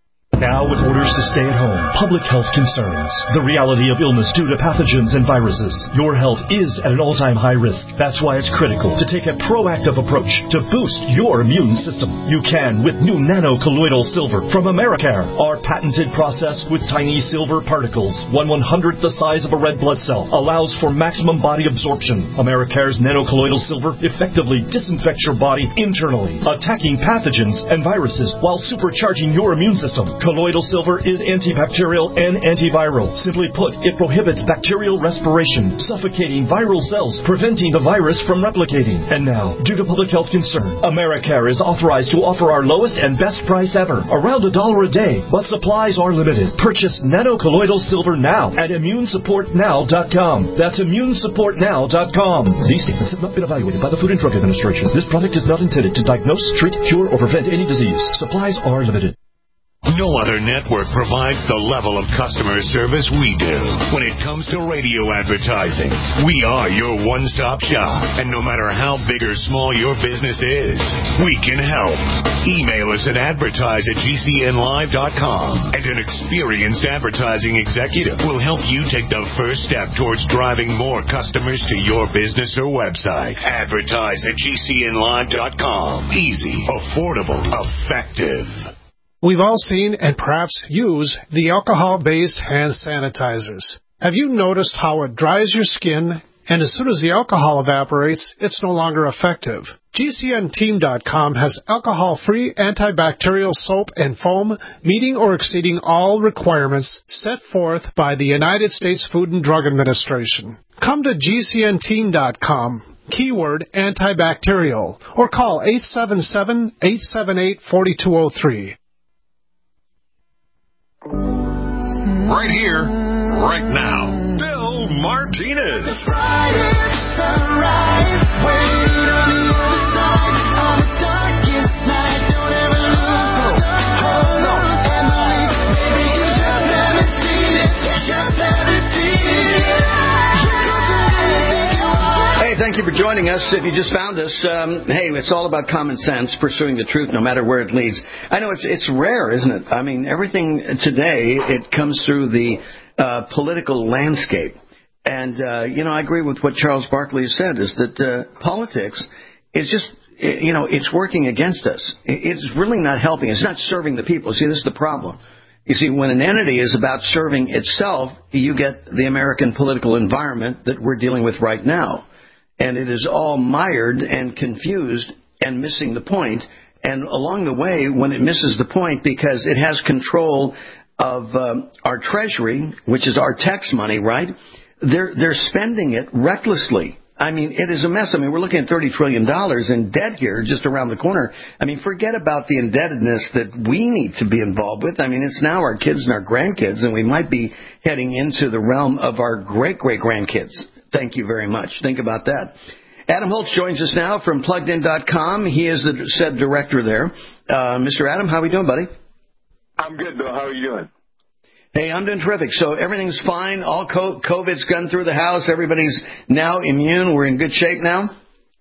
Now with orders to stay at home, public health concerns, the reality of illness due to pathogens and viruses, your health is at an all-time high risk. That's why it's critical to take a proactive approach to boost your immune system. You can with new nano-colloidal silver from Americare. Our patented process with tiny silver particles, one one-hundredth the size of a red blood cell, allows for maximum body absorption. Americare's nano-colloidal silver effectively disinfects your body internally, attacking pathogens and viruses while supercharging your immune system. Colloidal silver is antibacterial and antiviral. Simply put, it prohibits bacterial respiration, suffocating viral cells, preventing the virus from replicating. And now, due to public health concern, Americare is authorized to offer our lowest and best price ever, around a dollar a day, but supplies are limited. Purchase nano-colloidal silver now at immune support now dot com. That's immune support now dot com. These statements have not been evaluated by the Food and Drug Administration. This product is not intended to diagnose, treat, cure, or prevent any disease. Supplies are limited. No other network provides the level of customer service we do when it comes to radio advertising. We are your one-stop shop, and no matter how big or small your business is, we can help. Email us at advertise at G C N live dot com, and an experienced advertising executive will help you take the first step towards driving more customers to your business or website. Advertise at G C N live dot com. Easy, affordable, effective. We've all seen and perhaps use the alcohol-based hand sanitizers. Have you noticed how it dries your skin, and as soon as the alcohol evaporates, it's no longer effective? G C N team dot com has alcohol-free antibacterial soap and foam meeting or exceeding all requirements set forth by the United States Food and Drug Administration. Come to G C N team dot com. Keyword antibacterial, or call eight seven seven, eight seven eight, four two zero three. Right here, right now, Bill Martinez. Thank you for joining us. If you just found us, um, hey, it's all about common sense, pursuing the truth no matter where it leads. I know it's it's rare, isn't it? I mean, everything today, it comes through the uh, political landscape. And, uh, you know, I agree with what Charles Barkley has said, is that uh, politics is just, you know, it's working against us. It's really not helping. It's not serving the people. See, this is the problem. You see, when an entity is about serving itself, you get the American political environment that we're dealing with right now. And it is all mired and confused and missing the point. And along the way, when it misses the point because it has control of um, our treasury, which is our tax money, right? They're they're spending it recklessly. I mean, it is a mess. I mean, we're looking at thirty trillion dollars in debt here just around the corner. I mean, forget about the indebtedness that we need to be involved with. I mean, it's now our kids and our grandkids, and we might be heading into the realm of our great-great-grandkids. Thank you very much. Think about that. Adam Holtz joins us now from plugged in dot com. He is the said director there. Uh, Mister Adam, how are we doing, buddy? I'm good, Bill. How are you doing? Hey, I'm doing terrific. So everything's fine. All COVID's gone through the house. Everybody's now immune. We're in good shape now?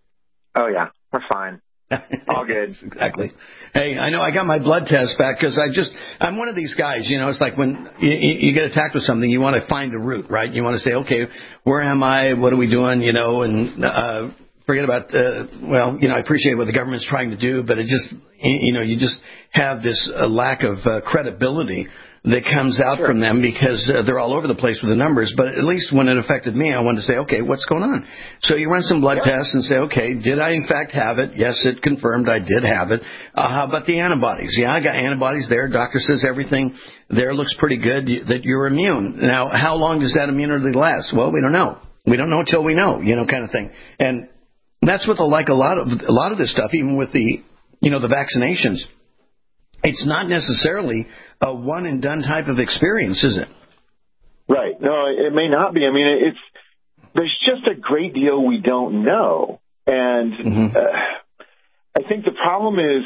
Oh, yeah. We're fine. All good. Exactly. Hey, I know I got my blood test back because I just, I'm one of these guys, you know, it's like when you, you get attacked with something, you want to find the root, right? You want to say, okay, where am I? What are we doing? You know, and uh, forget about, uh, well, you know, I appreciate what the government's trying to do, but it just, you know, you just have this uh, lack of uh, credibility that comes out sure. from them because uh, they're all over the place with the numbers. But at least when it affected me, I wanted to say, okay, what's going on? So you run some blood yeah. tests and say, okay, did I in fact have it? Yes, it confirmed I did have it. Uh, how about the antibodies? Yeah, I got antibodies there. Doctor says everything there looks pretty good, that you're immune. Now, how long does that immunity last? Well, we don't know. We don't know until we know, you know, kind of thing. And that's what, like a lot of a lot of this stuff, even with the, you know, the vaccinations. It's not necessarily a one-and-done type of experience, is it? Right. No, it may not be. I mean, it's there's just a great deal we don't know. And mm-hmm. uh, I think the problem is,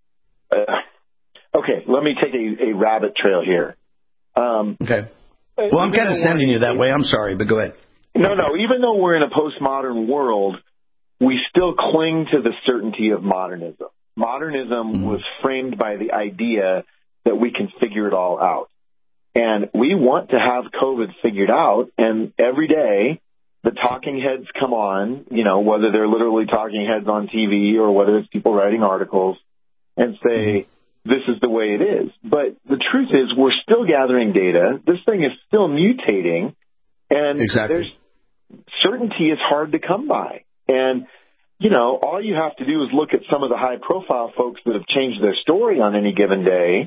uh, okay, let me take a, a rabbit trail here. Um, okay. Well, I'm kind of sending you that way. I'm sorry, but go ahead. No, no. Even though we're in a postmodern world, we still cling to the certainty of modernism. Modernism mm-hmm. was framed by the idea that we can figure it all out. And we want to have COVID figured out, and every day the talking heads come on, you know, whether they're literally talking heads on T V or whether it's people writing articles, and say, this is the way it is. But the truth is, we're still gathering data. This thing is still mutating, and exactly. there's certainty is hard to come by. And, you know, all you have to do is look at some of the high-profile folks that have changed their story on any given day.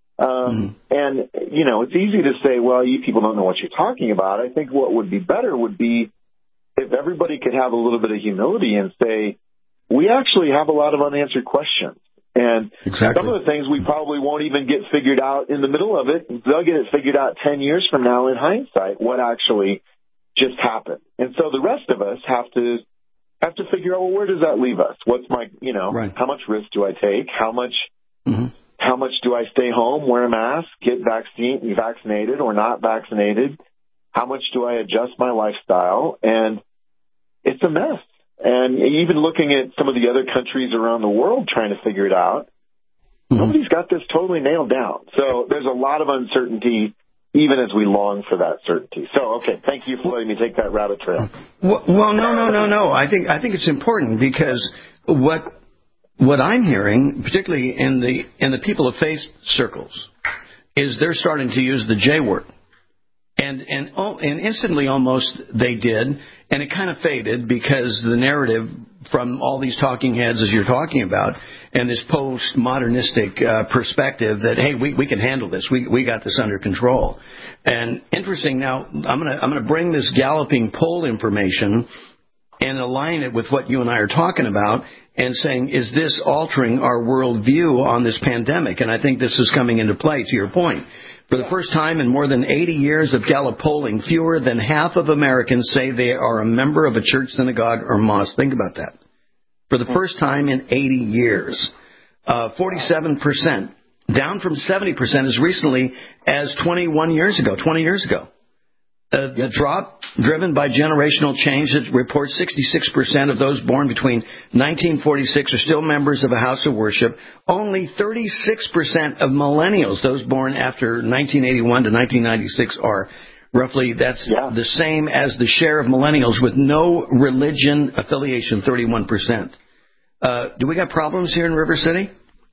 Um, mm-hmm. And, you know, it's easy to say, well, you people don't know what you're talking about. I think what would be better would be if everybody could have a little bit of humility and say, we actually have a lot of unanswered questions. And exactly. some of the things we probably won't even get figured out in the middle of it. They'll get it figured out ten years from now in hindsight, what actually just happened. And so the rest of us have to have to figure out, well, where does that leave us? What's my, you know, right. how much risk do I take? How much, mm-hmm. how much do I stay home, wear a mask, get vaccine, vaccinated or not vaccinated? How much do I adjust my lifestyle? And it's a mess. And even looking at some of the other countries around the world trying to figure it out, mm-hmm. nobody's got this totally nailed down. So there's a lot of uncertainty, even as we long for that certainty. So, okay, thank you for letting me take that rabbit trail. Well, well no, no, no, no. I think I think it's important because what what I'm hearing, particularly in the in the people of faith circles, is they're starting to use the J word. And and and instantly almost they did, and it kind of faded because the narrative from all these talking heads, as you're talking about, and this postmodernistic uh, perspective that, hey, we, we can handle this, we we got this under control. And interesting. Now I'm gonna I'm gonna bring this galloping poll information and align it with what you and I are talking about, and saying, is this altering our worldview on this pandemic? And I think this is coming into play. To your point. For the first time in more than eighty years of Gallup polling, fewer than half of Americans say they are a member of a church, synagogue, or mosque. Think about that. For the first time in eighty years, uh, forty-seven percent, down from seventy percent as recently as twenty-one years ago, twenty years ago. Uh, the drop driven by generational change, it reports sixty-six percent of those born between nineteen forty-six are still members of a house of worship. Only thirty-six percent of millennials, those born after nineteen eighty-one to nineteen ninety-six, are. Roughly, that's yeah. the same as the share of millennials with no religion affiliation, thirty-one percent. Uh, do we got problems here in River City?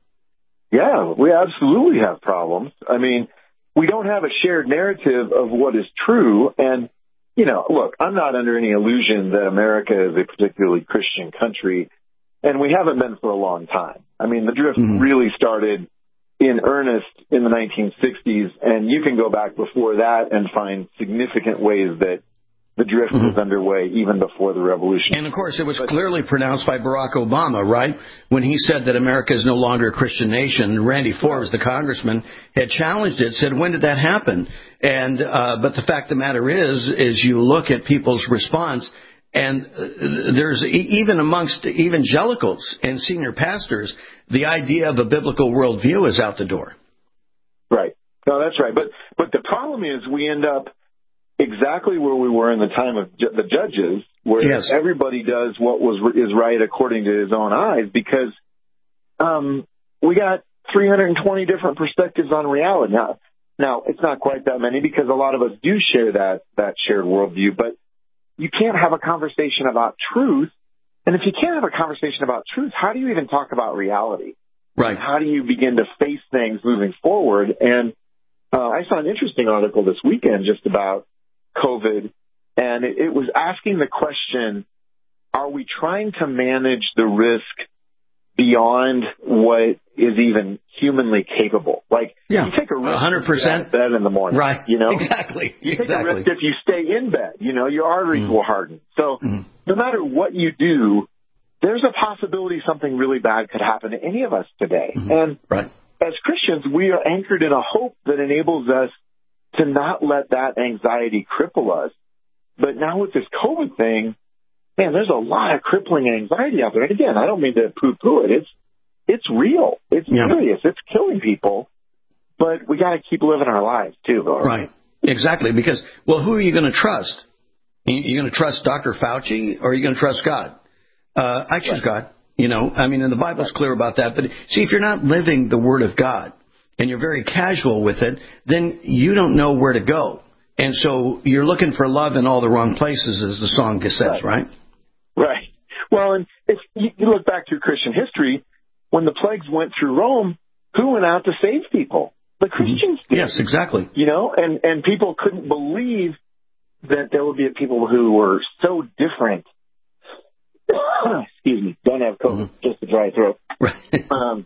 Yeah, we absolutely have problems. I mean, we don't have a shared narrative of what is true. And, you know, look, I'm not under any illusion that America is a particularly Christian country, and we haven't been for a long time. I mean, the drift mm-hmm. really started in earnest in the nineteen sixties, and you can go back before that and find significant ways that the drift mm-hmm. was underway even before the revolution. And, of course, it was clearly pronounced by Barack Obama, right, when he said that America is no longer a Christian nation. Randy Forbes, the congressman, had challenged it, said, when did that happen? And uh, but the fact of the matter is, is you look at people's response, and uh, there's even amongst evangelicals and senior pastors, the idea of a biblical worldview is out the door. Right. No, that's right. But but the problem is we end up exactly where we were in the time of ju- the judges, where yes. everybody does what was is right according to his own eyes, because um, we got three hundred twenty different perspectives on reality. Now, now, it's not quite that many because a lot of us do share that, that shared worldview, but you can't have a conversation about truth. And if you can't have a conversation about truth, how do you even talk about reality? Right. How do you begin to face things moving forward? And uh, I saw an interesting article this weekend just about COVID, and it, it was asking the question, are we trying to manage the risk beyond what is even humanly capable? Like, yeah, you take a risk one hundred percent in bed in the morning, right? You know, exactly. You take exactly. a risk if you stay in bed. You know, your arteries mm. will harden. So, mm. no matter what you do, there's a possibility something really bad could happen to any of us today. Mm-hmm. And right. as Christians, we are anchored in a hope that enables us to not let that anxiety cripple us. But now with this COVID thing, man, there's a lot of crippling anxiety out there. And again, I don't mean to poo-poo it. It's it's real. It's yeah. serious. It's killing people. But we got to keep living our lives too, though. Right. Exactly. Because, well, who are you going to trust? Are you going to trust Doctor Fauci, or are you going to trust God? Uh, I choose right. God. You know, I mean, and the Bible's right. clear about that. But see, if you're not living the Word of God, and you're very casual with it, then you don't know where to go. And so you're looking for love in all the wrong places, as the song says, right? Right. Well, and if you look back through Christian history, when the plagues went through Rome, who went out to save people? The Christians did. Yes, exactly. You know, and, and people couldn't believe that there would be people who were so different. Excuse me, don't have COVID, mm-hmm. just a dry throat. um,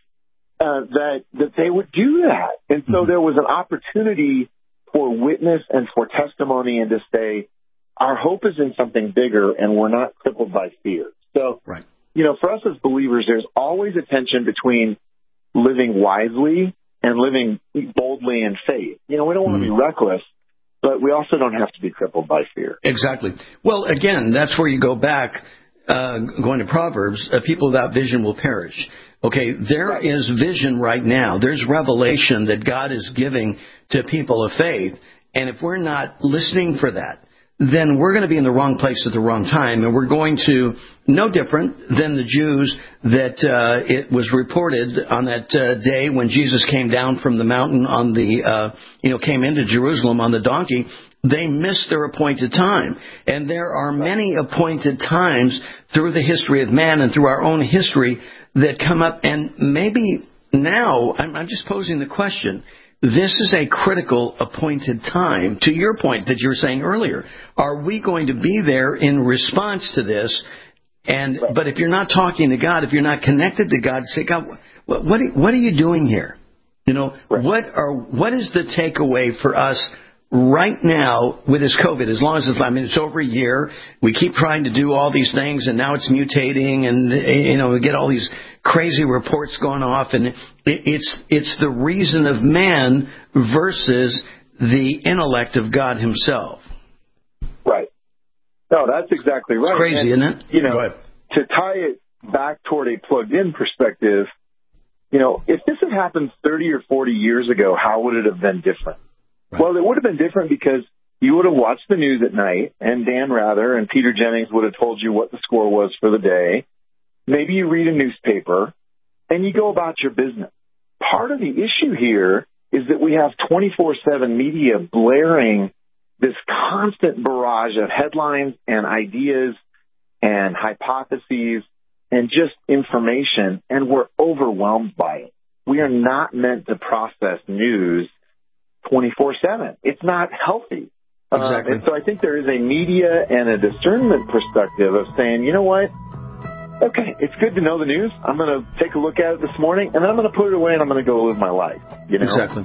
uh, that that they would do that, and so mm-hmm. there was an opportunity for witness and for testimony, and to say, our hope is in something bigger, and we're not crippled by fear. So, right. you know, for us as believers, there's always a tension between living wisely and living boldly in faith. You know, we don't want to mm-hmm. be reckless, but we also don't have to be crippled by fear. Exactly. Well, again, that's where you go back, uh, going to Proverbs, uh, people without vision will perish. Okay, there right. is vision right now. There's revelation that God is giving to people of faith. And if we're not listening for that, then we're going to be in the wrong place at the wrong time. And we're going to, no different than the Jews that uh, it was reported on that uh, day when Jesus came down from the mountain on the, uh, you know, came into Jerusalem on the donkey. They missed their appointed time. And there are many appointed times through the history of man and through our own history that come up. And maybe now, I'm, I'm just posing the question, this is a critical appointed time, to your point that you were saying earlier. Are we going to be there in response to this? And but if you're not talking to God, if you're not connected to God, say, God, what, what, are, what are you doing here? You know, right. what are what is the takeaway for us right now with this COVID? As long as it's, I mean, it's over a year, we keep trying to do all these things, and now it's mutating, and you know, we get all these crazy reports going off, and it's it's the reason of man versus the intellect of God Himself. Right. No, that's exactly right. It's crazy, and, isn't it? You know, to tie it back toward a plugged-in perspective, you know, if this had happened thirty or forty years ago, how would it have been different? Right. Well, it would have been different because you would have watched the news at night, and Dan Rather and Peter Jennings would have told you what the score was for the day. Maybe you read a newspaper, and you go about your business. Part of the issue here is that we have twenty-four seven media blaring this constant barrage of headlines and ideas and hypotheses and just information, and we're overwhelmed by it. We are not meant to process news twenty-four seven. It's not healthy. Exactly. Uh, and so I think there is a media and a discernment perspective of saying, you know what? Okay, it's good to know the news. I'm going to take a look at it this morning, and then I'm going to put it away, and I'm going to go live my life. You know? Exactly.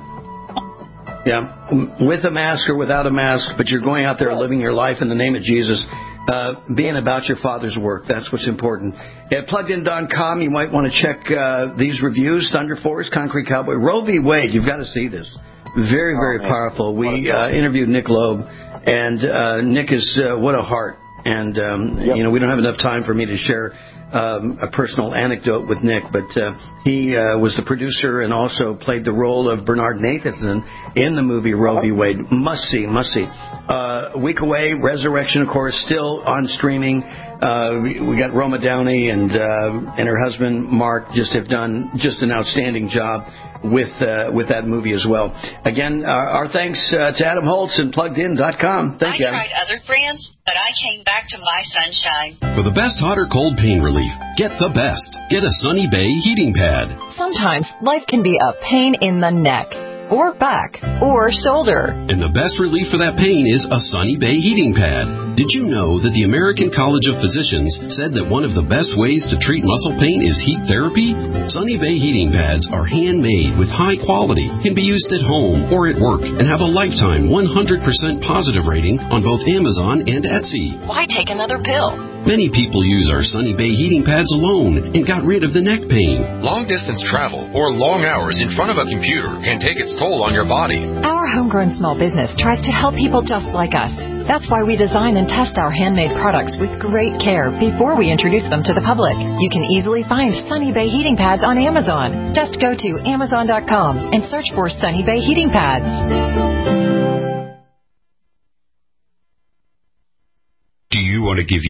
Yeah, with a mask or without a mask, but you're going out there living your life in the name of Jesus, uh, being about your Father's work. That's what's important. At plugged in dot com, you might want to check uh, these reviews. Thunder Force, Concrete Cowboy, Roe v. Wade. You've got to see this. Very, very oh, powerful. We uh, interviewed Nick Loeb, and uh, Nick is, uh, what a heart. And, um, yep. you know, we don't have enough time for me to share um, a personal anecdote with Nick, but uh, he uh, was the producer and also played the role of Bernard Nathanson in the movie Roe v. Wade. Must see, must see. Uh, a week away, Resurrection, of course, still on streaming. Uh, we, we got Roma Downey and uh, and her husband Mark just have done just an outstanding job with uh, with that movie as well. Again, our, our thanks uh, to Adam Holtz and plugged in dot com. Thank I you. I tried other brands, but I came back to My Sunshine. For the best hot or cold pain relief, get the best. Get a Sunny Bay heating pad. Sometimes life can be a pain in the neck, or back, or shoulder. And the best relief for that pain is a Sunny Bay heating pad. Did you know that the American College of Physicians said that one of the best ways to treat muscle pain is heat therapy? Sunny Bay heating pads are handmade with high quality, can be used at home or at work, and have a lifetime one hundred percent positive rating on both Amazon and Etsy. Why take another pill? Many people use our Sunny Bay heating pads alone and got rid of the neck pain. Long-distance travel or long hours in front of a computer can take its toll on your body. Our homegrown small business tries to help people just like us. That's why we design and test our handmade products with great care before we introduce them to the public. You can easily find Sunny Bay heating pads on Amazon. Just go to amazon dot com and search for Sunny Bay heating pads. Do you want to give